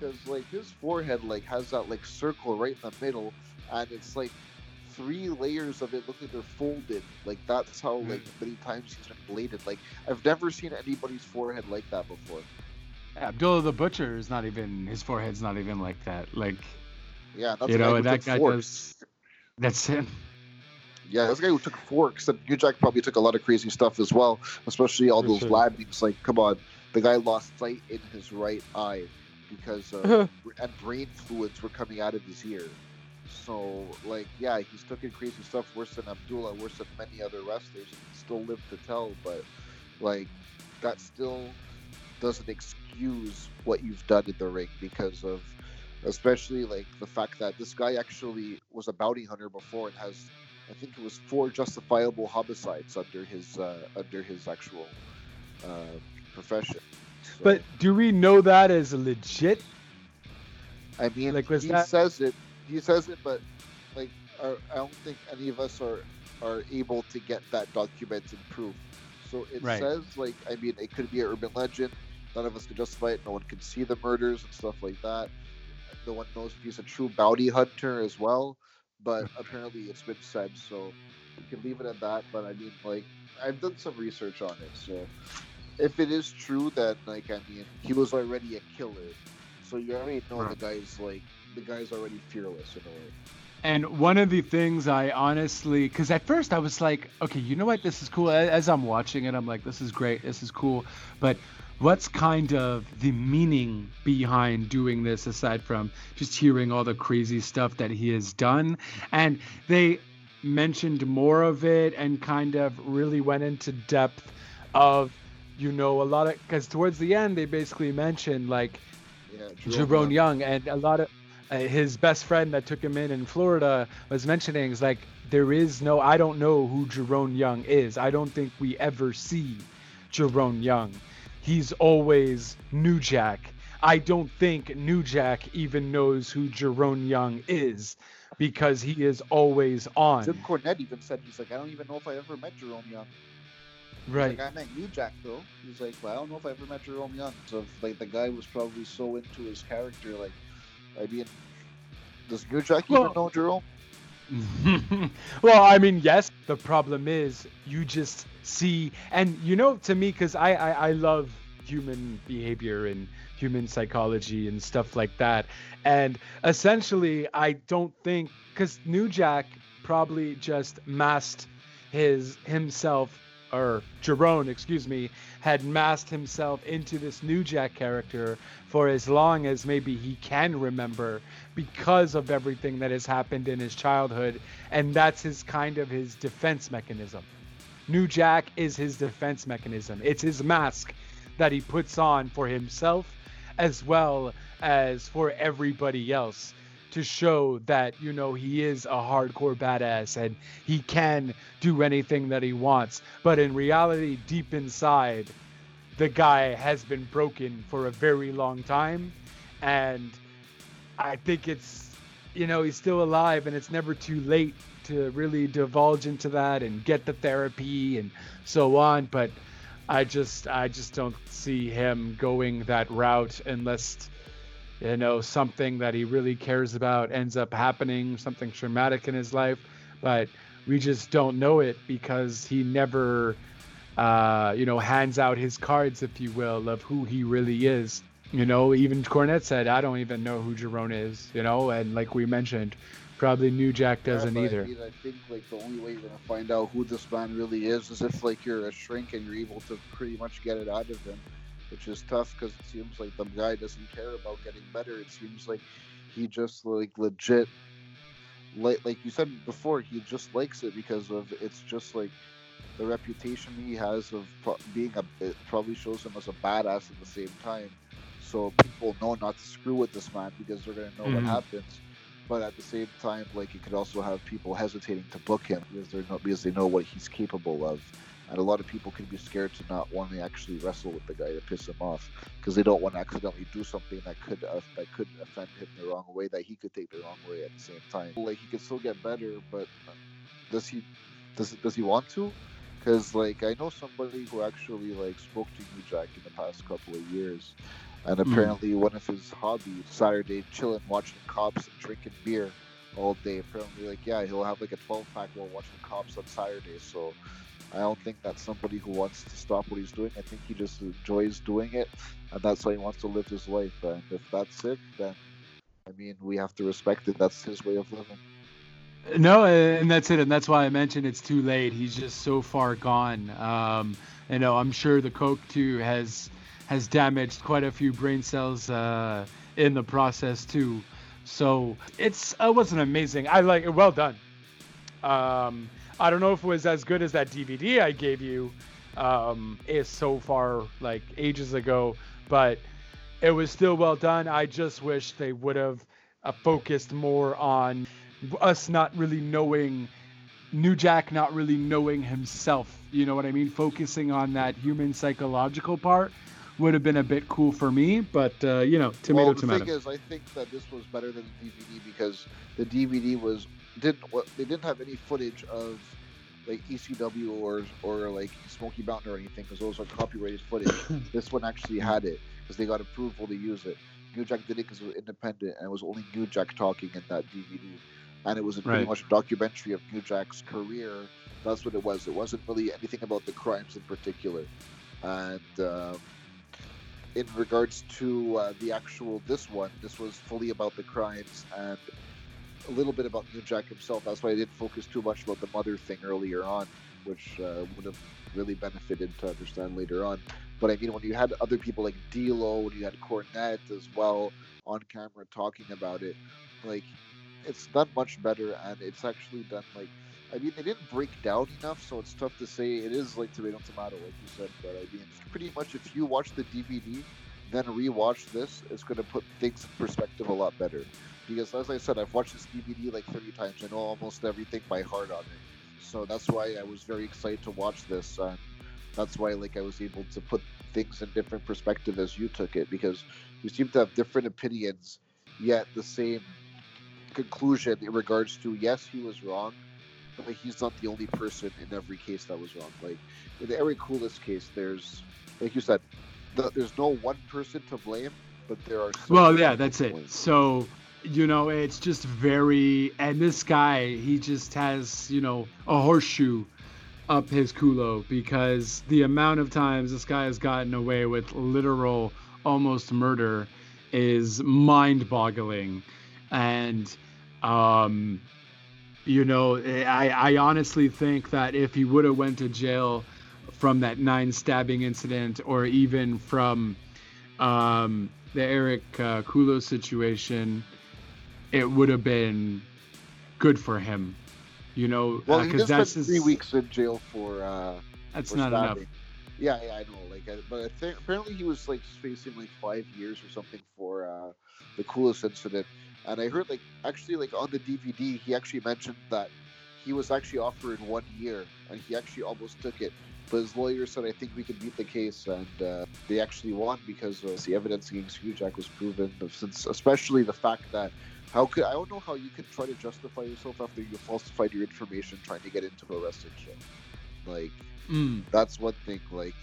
because like his forehead like has that like circle right in the middle, and it's like 3 layers of it look like they're folded. Like that's how like many times he's been bladed. Like I've never seen anybody's forehead like that before.
Abdullah the Butcher is not even, his forehead's not even like that. Like,
Yeah, that's
you
the guy
know,
who
that
took
guy
forks.
that's him.
Yeah, this guy who took forks. And New Jack probably took a lot of crazy stuff as well, especially all
For
those
sure.
landings. Like, come on, the guy lost sight in his right eye because and brain fluids were coming out of his ear. So, like, yeah, he's taken crazy stuff worse than Abdullah, worse than many other wrestlers, and he still lived to tell. But, like, that still doesn't excuse what you've done in the ring because of, especially like the fact that this guy actually was a bounty hunter before and has, I think it was 4 justifiable homicides under his actual uh, profession. So,
But do we know that as legit?
I mean,
Like, was
he
that?
says it. He says it, but like, I don't think any of us are able to get that documented proof. So it
Right.
says like, I mean, it could be an urban legend. None of us can justify it. No one can see the murders and stuff like that. No one knows if he's a true bounty hunter as well. But apparently, it's been said, so we can leave it at that. But I mean, like, I've done some research on it, so if it is true, then like, I mean, he was already a killer, so you already know
Right.
the guy's already fearless in a way.
And one of the things I honestly, because at first I was like, okay, you know what, this is cool. As I'm watching it, I'm like, this is great, this is cool. But what's kind of the meaning behind doing this aside from just hearing all the crazy stuff that he has done? And they mentioned more of it and kind of really went into depth of, you know, a lot of, because towards the end they basically mentioned like
Yeah,
Jerome Young, and a lot of his best friend that took him in Florida was mentioning is like, there is no, I don't know who Jerome Young is. I don't think we ever see Jerome Young. He's always New Jack. I don't think New Jack even knows who Jerome Young is because he is always on.
Jim Cornette even said, he's like, I don't even know if I ever met Jerome Young. He's
Right.
like, I met New Jack though. He's like, well, I don't know if I ever met Jerome Young. So like, the guy was probably so into his character. Like, I mean, does New Jack even
Well-
know Jerome?
Well, I mean, yes. The problem is you just see, and you know, to me, because I love human behavior and human psychology and stuff like that. And essentially, I don't think, because New Jack probably just masked himself, or Jerome, excuse me, had masked himself into this New Jack character for as long as maybe he can remember because of everything that has happened in his childhood, and that's his kind of his defense mechanism. New Jack is his defense mechanism. It's his mask that he puts on for himself as well as for everybody else, to show that, you know, he is a hardcore badass and he can do anything that he wants. But in reality, deep inside, the guy has been broken for a very long time. And I think it's, you know, he's still alive and it's never too late to really divulge into that and get the therapy and so on. But I just don't see him going that route unless, you know, something that he really cares about ends up happening, something traumatic in his life. But we just don't know it because he never, you know, hands out his cards, if you will, of who he really is. You know, even Cornette said, I don't even know who Jerome is, you know, and like we mentioned, probably New Jack doesn't
Yeah, but
either.
I mean, I think like the only way you're gonna find out who this man really is if like you're a shrink and you're able to pretty much get it out of him, which is tough because it seems like the guy doesn't care about getting better. It seems like he just like legit, like you said before, he just likes it because of it's just like the reputation he has of being it probably shows him as a badass at the same time. So people know not to screw with this man because they're gonna know what
Mhm.
happens. But at the same time, like it could also have people hesitating to book him because they know what he's capable of. And a lot of people can be scared to not want to actually wrestle with the guy to piss him off because they don't want to accidentally do something that could offend him the wrong way, that he could take the wrong way at the same time. Like he could still get better, but does he want to? Because like I know somebody who actually like spoke to New Jack in the past couple of years, And apparently, one of his hobbies, Saturday, chilling, watching cops and drinking beer all day. Apparently, like, yeah, he'll have like a 12-pack while watching cops on Saturday. So I don't think that's somebody who wants to stop what he's doing. I think he just enjoys doing it, and that's how he wants to live his life. And if that's it, then I mean, we have to respect it. That's his way of living.
No, and that's it, and that's why I mentioned it's too late. He's just so far gone. I'm sure the coke too has damaged quite a few brain cells in the process too. So it was an amazing. I like it. Well done. I don't know if it was as good as that DVD I gave you. Is so far like ages ago, but it was still well done. I just wish they would have focused more on us not really knowing New Jack, not really knowing himself. You know what I mean? Focusing on that human psychological part would have been a bit cool for me, but tomato.
Well, the thing is, I think that this was better than the DVD because the DVD they didn't have any footage of like ECW or like Smoky Mountain or anything because those are copyrighted footage. This one actually had it because they got approval to use it. New Jack did it because it was independent and it was only New Jack talking in that DVD. And it was pretty much a documentary of New Jack's career. That's what it was. It wasn't really anything about the crimes in particular. And in regards to this was fully about the crimes and a little bit about New Jack himself. That's why I didn't focus too much about the mother thing earlier on, which would have really benefited to understand later on. But I mean, when you had other people like D'Lo, when you had Cornette as well on camera talking about it, like, it's done much better, and it's actually done like, I mean, they didn't break down enough, so it's tough to say. It is like tomato, like you said, but I mean, pretty much if you watch the DVD, then rewatch this, it's going to put things in perspective a lot better. Because as I said, I've watched this DVD like 30 times. I know almost everything by heart on it. So that's why I was very excited to watch this, and that's why like I was able to put things in different perspective as you took it, because you seem to have different opinions, yet the same conclusion in regards to, yes, he was wrong, but he's not the only person in every case that was wrong. Like in the Eric Koulis case, there's, like you said, there's no one person to blame, but there are
that's it. So it's just very, and this guy, he just has a horseshoe up his culo, because the amount of times this guy has gotten away with literal almost murder is mind-boggling. And I honestly think that if he would have went to jail from that 9 stabbing incident, or even from the Eric Koulis situation, it would have been good for him.
Well, he just spent 3 weeks in jail for
that's
for
not
stabbing.
enough.
Yeah, I know. But I think apparently he was like facing like 5 years or something for the Koulis incident. And I heard actually on the DVD, he actually mentioned that he was actually offered 1 year, and he actually almost took it. But his lawyer said, I think we can beat the case, and they actually won because the evidence against New Jack was proven. Since especially the fact that I don't know how you can try to justify yourself after you falsified your information trying to get into a wrestling show. That's one thing.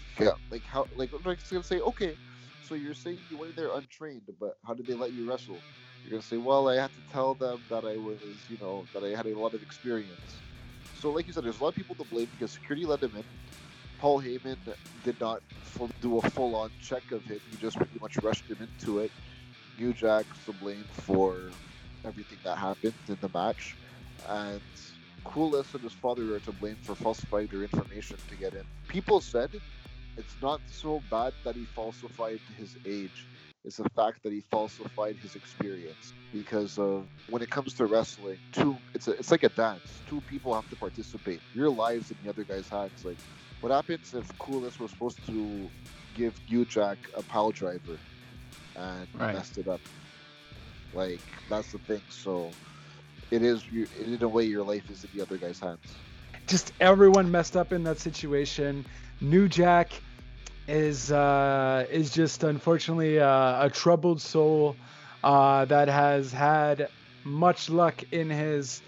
I'm gonna say, okay, so you're saying you went there untrained, but how did they let you wrestle? You're gonna say, well, I had to tell them that I was, that I had a lot of experience. So like you said, there's a lot of people to blame because security let him in. Paul Heyman did not do a full-on check of him. He just pretty much rushed him into it. New Jack's to blame for everything that happened in the match. And Koulis and his father are to blame for falsifying their information to get in. People said it's not so bad that he falsified his age. It's the fact that he falsified his experience, because when it comes to wrestling, it's like a dance. 2 people have to participate. Your lives in the other guy's hands. Like, what happens if Koulis was supposed to give New Jack a pile driver and messed it up? Like, that's the thing. So in a way, your life is in the other guy's hands.
Just everyone messed up in that situation. New Jack is just unfortunately a troubled soul that has had much luck in his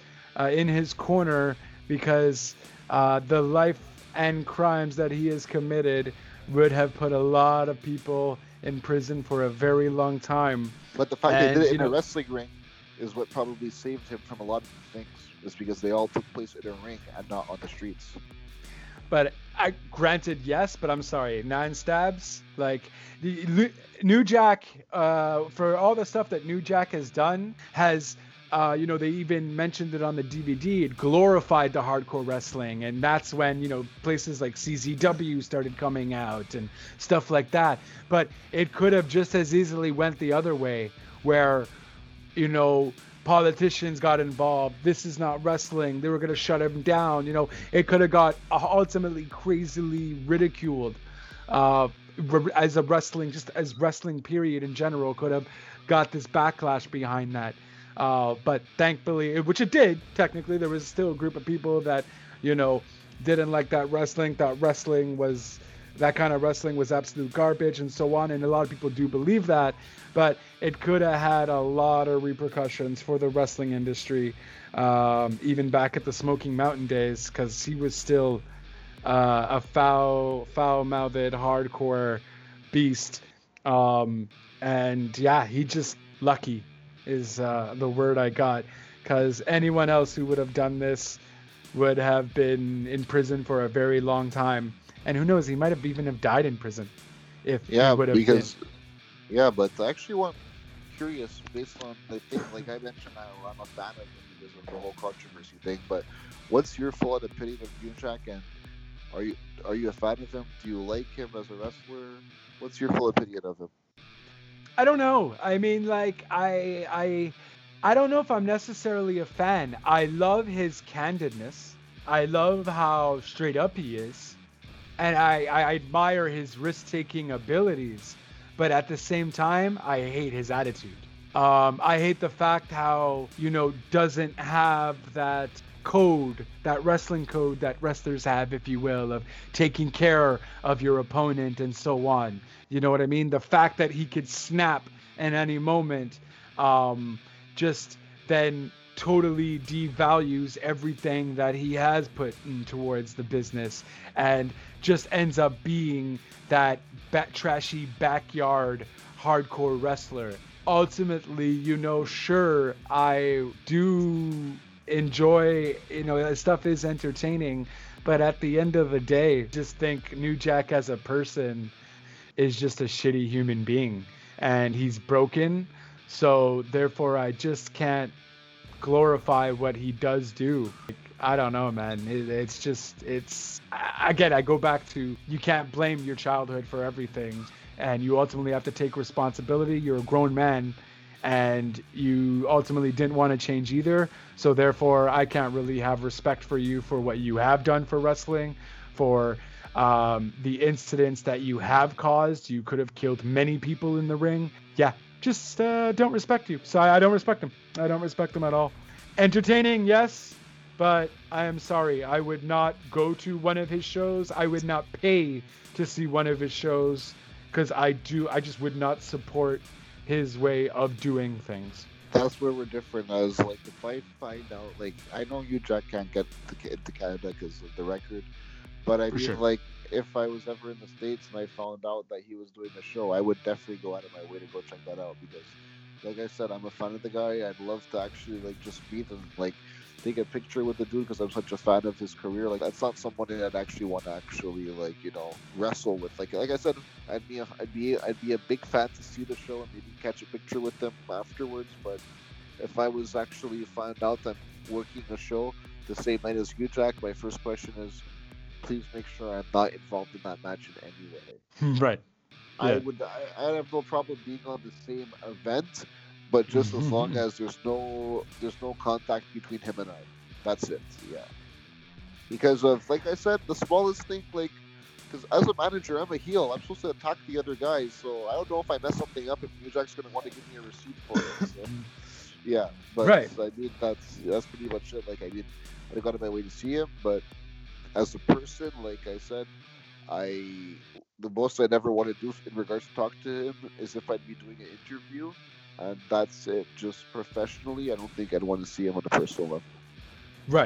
corner, because the life and crimes that he has committed would have put a lot of people in prison for a very long time.
But the fact
And,
they did it
you
in a
know,
wrestling ring is what probably saved him from a lot of things. Is because they all took place in a ring and not on the streets.
but granted, yes, but I'm sorry, 9 stabs. Like New Jack, for all the stuff that New Jack has done, has they even mentioned it on the DVD. It glorified the hardcore wrestling, and that's when places like CZW started coming out and stuff like that. But it could have just as easily went the other way, where politicians got involved. This is not wrestling. They were going to shut him down. It could have got ultimately crazily ridiculed as a wrestling, just as wrestling period in general, could have got this backlash behind that. But thankfully, which it did, technically, there was still a group of people that, didn't like that wrestling, thought that kind of wrestling was absolute garbage and so on. And a lot of people do believe that, but it could have had a lot of repercussions for the wrestling industry, even back at the Smoking Mountain days, because he was still a foul-mouthed, hardcore beast. And yeah, he just lucky is the word I got, because anyone else who would have done this would have been in prison for a very long time. And who knows, he might have even have died in prison if he would have
But I actually want curious based on the thing, like I mentioned, I'm a fan of him because of the whole controversy thing. But what's your full opinion of New Jack, and are you a fan of him? Do you like him as a wrestler? What's your full opinion of him?
I don't know. I mean, like I don't know if I'm necessarily a fan. I love his candidness. I love how straight up he is. And I admire his risk-taking abilities, but at the same time, I hate his attitude. I hate the fact how, doesn't have that code, that wrestling code that wrestlers have, if you will, of taking care of your opponent and so on. You know what I mean? The fact that he could snap at any moment, just then totally devalues everything that he has put in towards the business, and just ends up being that trashy backyard hardcore wrestler. Ultimately, sure, I do enjoy, stuff is entertaining, but at the end of the day, just think New Jack as a person is just a shitty human being, and he's broken, so therefore I just can't glorify what he does do. I don't know, man. Again, I go back to, you can't blame your childhood for everything, and you ultimately have to take responsibility. You're a grown man, and you ultimately didn't want to change either, so therefore I can't really have respect for you for what you have done for wrestling, for the incidents that you have caused. You could have killed many people in the ring. Yeah, just don't respect you. So I don't respect him. I don't respect him at all. Entertaining, yes, but I am sorry. I would not go to one of his shows. I would not pay to see one of his shows, because I just would not support his way of doing things.
That's where we're different. As like, if I find out, like, I know you Jack can't get into Canada because of the record, but I mean,
sure.
like, if I was ever in the States and I found out that he was doing a show, I would definitely go out of my way to go check that out, because, like I said, I'm a fan of the guy. I'd love to actually, like, just meet him, like, take a picture with the dude, because I'm such a fan of his career. Like, that's not someone that I'd actually want to actually, like, wrestle with. Like I said, I'd be a big fan to see the show and maybe catch a picture with them afterwards. But if I was actually found out I'm working a show the same night as you, Jack, my first question is, please make sure I'm not involved in that match in any way.
Right. Yeah.
I have no problem being on the same event, but just as long as there's no contact between him and I. That's it. Yeah. Because of, like I said, the smallest thing, like, because as a manager, I'm a heel. I'm supposed to attack the other guys, so I don't know if I mess something up if New Jack's gonna want to give me a receipt for it. So, yeah, but
right.
I mean, that's pretty much it. Like, I mean, I got on my way to see him, but as a person, like I said, the most I'd ever want to do in regards to talk to him is if I'd be doing an interview, and that's it. Just professionally, I don't think I'd want to see him on a personal level.
Right.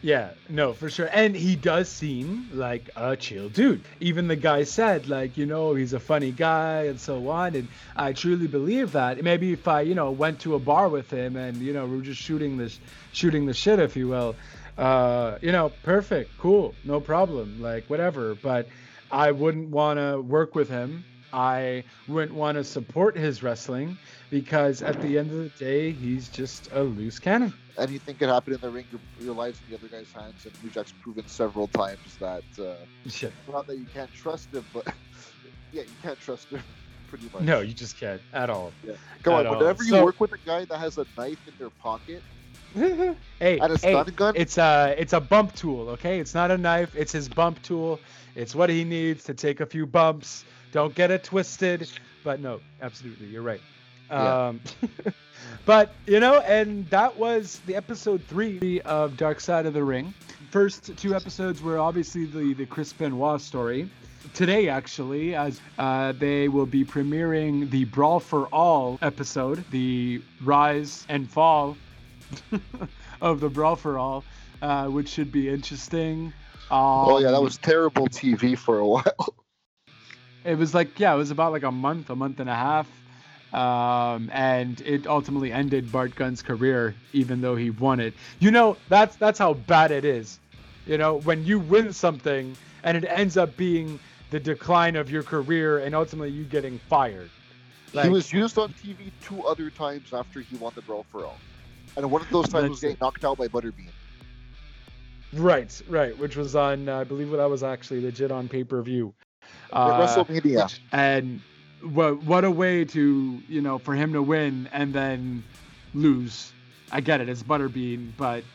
Yeah, no, for sure. And he does seem like a chill dude. Even the guy said, like, he's a funny guy and so on. And I truly believe that. Maybe if I, went to a bar with him and, we were just shooting the shit, if you will, perfect, cool, no problem, like, whatever. But I wouldn't want to work with him. I wouldn't want to support his wrestling because at the end of the day, he's just a loose cannon.
Anything can happen in the ring. Your life's in the other guy's hands, and New Jack's proven several times that not that you can't trust him, but yeah, you can't trust him pretty much.
No, you just can't at all.
Yeah. Come on, whenever you work with a guy that has a knife in their pocket,
hey,
and a stun gun,
it's a bump tool, okay? It's not a knife. It's his bump tool. It's what he needs to take a few bumps. Don't get it twisted. But no, absolutely, you're right.
Yeah.
But, and that was the episode 3 of Dark Side of the Ring. First 2 episodes were obviously the Chris Benoit story. Today, actually, as they will be premiering the Brawl for All episode, the rise and fall of the Brawl for All, which should be interesting.
That was terrible TV for a while.
It was about like a month and a half. And it ultimately ended Bart Gunn's career, even though he won it. That's how bad it is. When you win something and it ends up being the decline of your career and ultimately you getting fired.
He was used on TV 2 other times after he won the Brawl for All. And one of those times was getting knocked out by Butterbean.
Right, which was on, I believe that was actually legit on pay-per-view.
WrestleMania.
And what a way to, for him to win and then lose. I get it, it's Butterbean, but,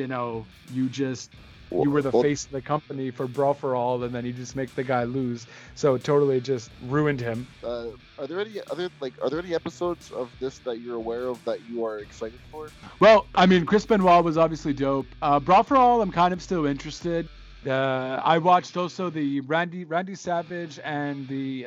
you were the face of the company for Brawl for All, and then you just make the guy lose. So it totally just ruined him.
Are there any episodes of this that you're aware of that you are excited for?
Well, I mean, Chris Benoit was obviously dope. Brawl for All, I'm kind of still interested. I watched also the Randy Savage and the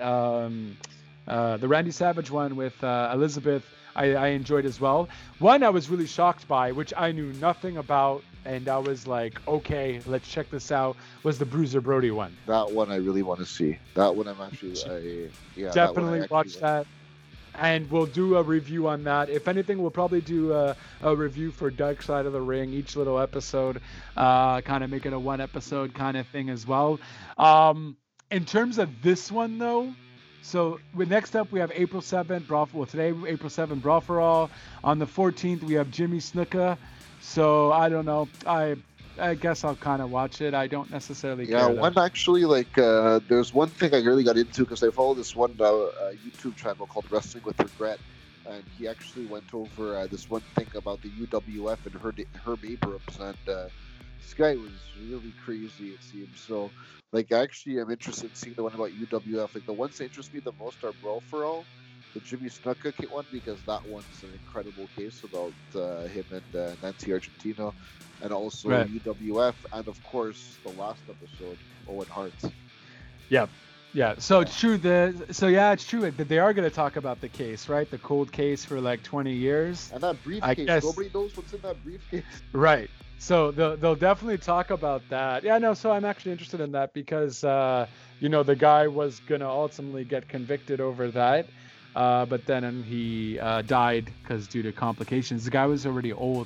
Randy Savage one with Elizabeth. I enjoyed as well. One I was really shocked by, which I knew nothing about, and I was like, okay, let's check this out, was the Bruiser Brody one.
That one I really want to see. That one I'm actually,
definitely watch that. And we'll do a review on that. If anything, we'll probably do a review for Dark Side of the Ring, each little episode, kind of make it a 1 episode kind of thing as well. In terms of this one, though, so next up we have April 7th, today, April 7th, Brawl for All. On the 14th, we have Jimmy Snuka. So I don't know. I guess I'll kind of watch it. I don't necessarily care.
Yeah, one actually, there's one thing I really got into because I follow this one YouTube channel called Wrestling with Regret, and he actually went over this one thing about the UWF and Herb Abrams, and this guy was really crazy, it seems. So, actually, I'm interested in seeing the one about UWF. The ones that interest me the most are Brawl for All, the Jimmy Snuka one, because that one's an incredible case about him and Nancy Argentino, and also UWF, and of course the last episode, Owen Hart.
Yep. Yeah, so it's true. It's true that they are going to talk about the case, right? The cold case for 20 years.
And that briefcase, nobody knows what's in that briefcase.
Right. So they'll definitely talk about that. Yeah, no. So I'm actually interested in that because the guy was going to ultimately get convicted over that. But then he died due to complications. The guy was already old,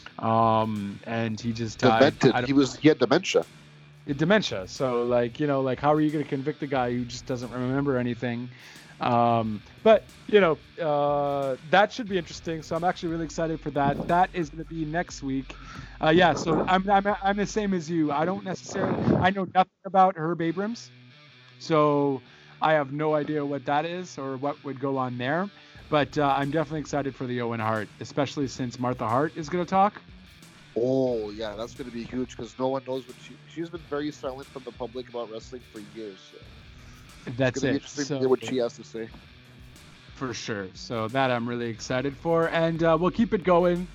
and he just died.
Demented. He had dementia.
Dementia. So how are you going to convict a guy who just doesn't remember anything? But that should be interesting. So I'm actually really excited for that. That is going to be next week. So I'm the same as you. I know nothing about Herb Abrams, so I have no idea what that is or what would go on there, but I'm definitely excited for the Owen Hart, especially since Martha Hart is going to talk.
Oh, yeah, that's going to be huge because no one knows what she's been very silent from the public about wrestling for years. So
that's
it's going to be interesting to hear what she has to say.
For sure. So that I'm really excited for, and we'll keep it going.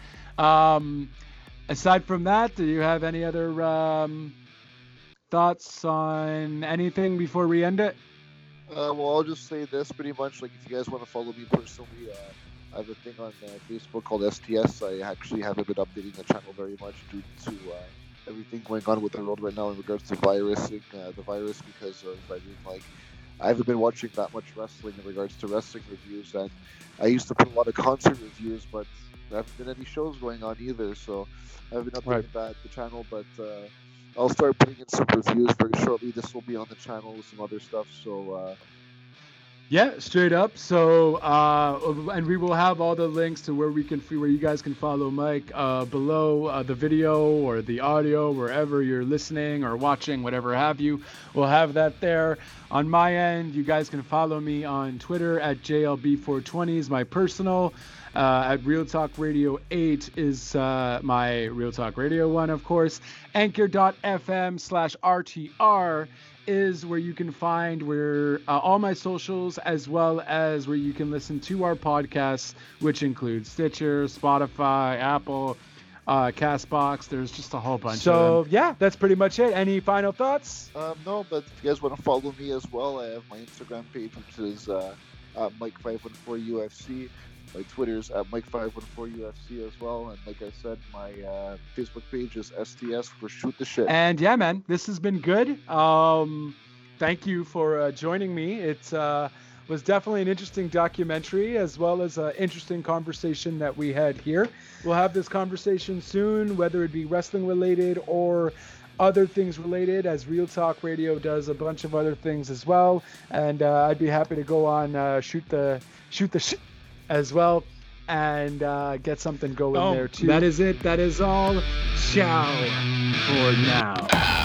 Aside from that, do you have any other thoughts on anything before we end it?
Well, I'll just say this pretty much. If you guys want to follow me personally, I have a thing on Facebook called STS. I actually haven't been updating the channel very much due to everything going on with the world right now in regards to the virus, because of, I mean, like, I haven't been watching that much wrestling in regards to wrestling reviews, and I used to put a lot of concert reviews, but there haven't been any shows going on either, so I haven't updated the channel, but I'll start putting in some reviews very shortly. This will be on the channel with some other stuff, so
yeah, straight up. So, and we will have all the links to where you guys can follow Mike below the video or the audio, wherever you're listening or watching, whatever have you. We'll have that there. On my end, you guys can follow me on Twitter at JLB420 is my personal. At Real Talk Radio 8 is my Real Talk Radio one, of course. Anchor.fm/RTR is where you can find all my socials, as well as where you can listen to our podcasts, which include Stitcher, Spotify, Apple, Castbox. There's just a whole bunch of them. So yeah, that's pretty much it. Any final thoughts?
No, but if you guys want to follow me as well, I have my Instagram page, which is Mike514UFC. My Twitter's at Mike514UFC as well, and like I said, my Facebook page is STS for Shoot the Shit.
And yeah, man, this has been good. Thank you for joining me. It was definitely an interesting documentary, as well as an interesting conversation that we had here. We'll have this conversation soon, whether it be wrestling related or other things related, as Real Talk Radio does a bunch of other things as well. And I'd be happy to go on shoot the shit as well, and get something going there too. That is it. That is all. Ciao for now.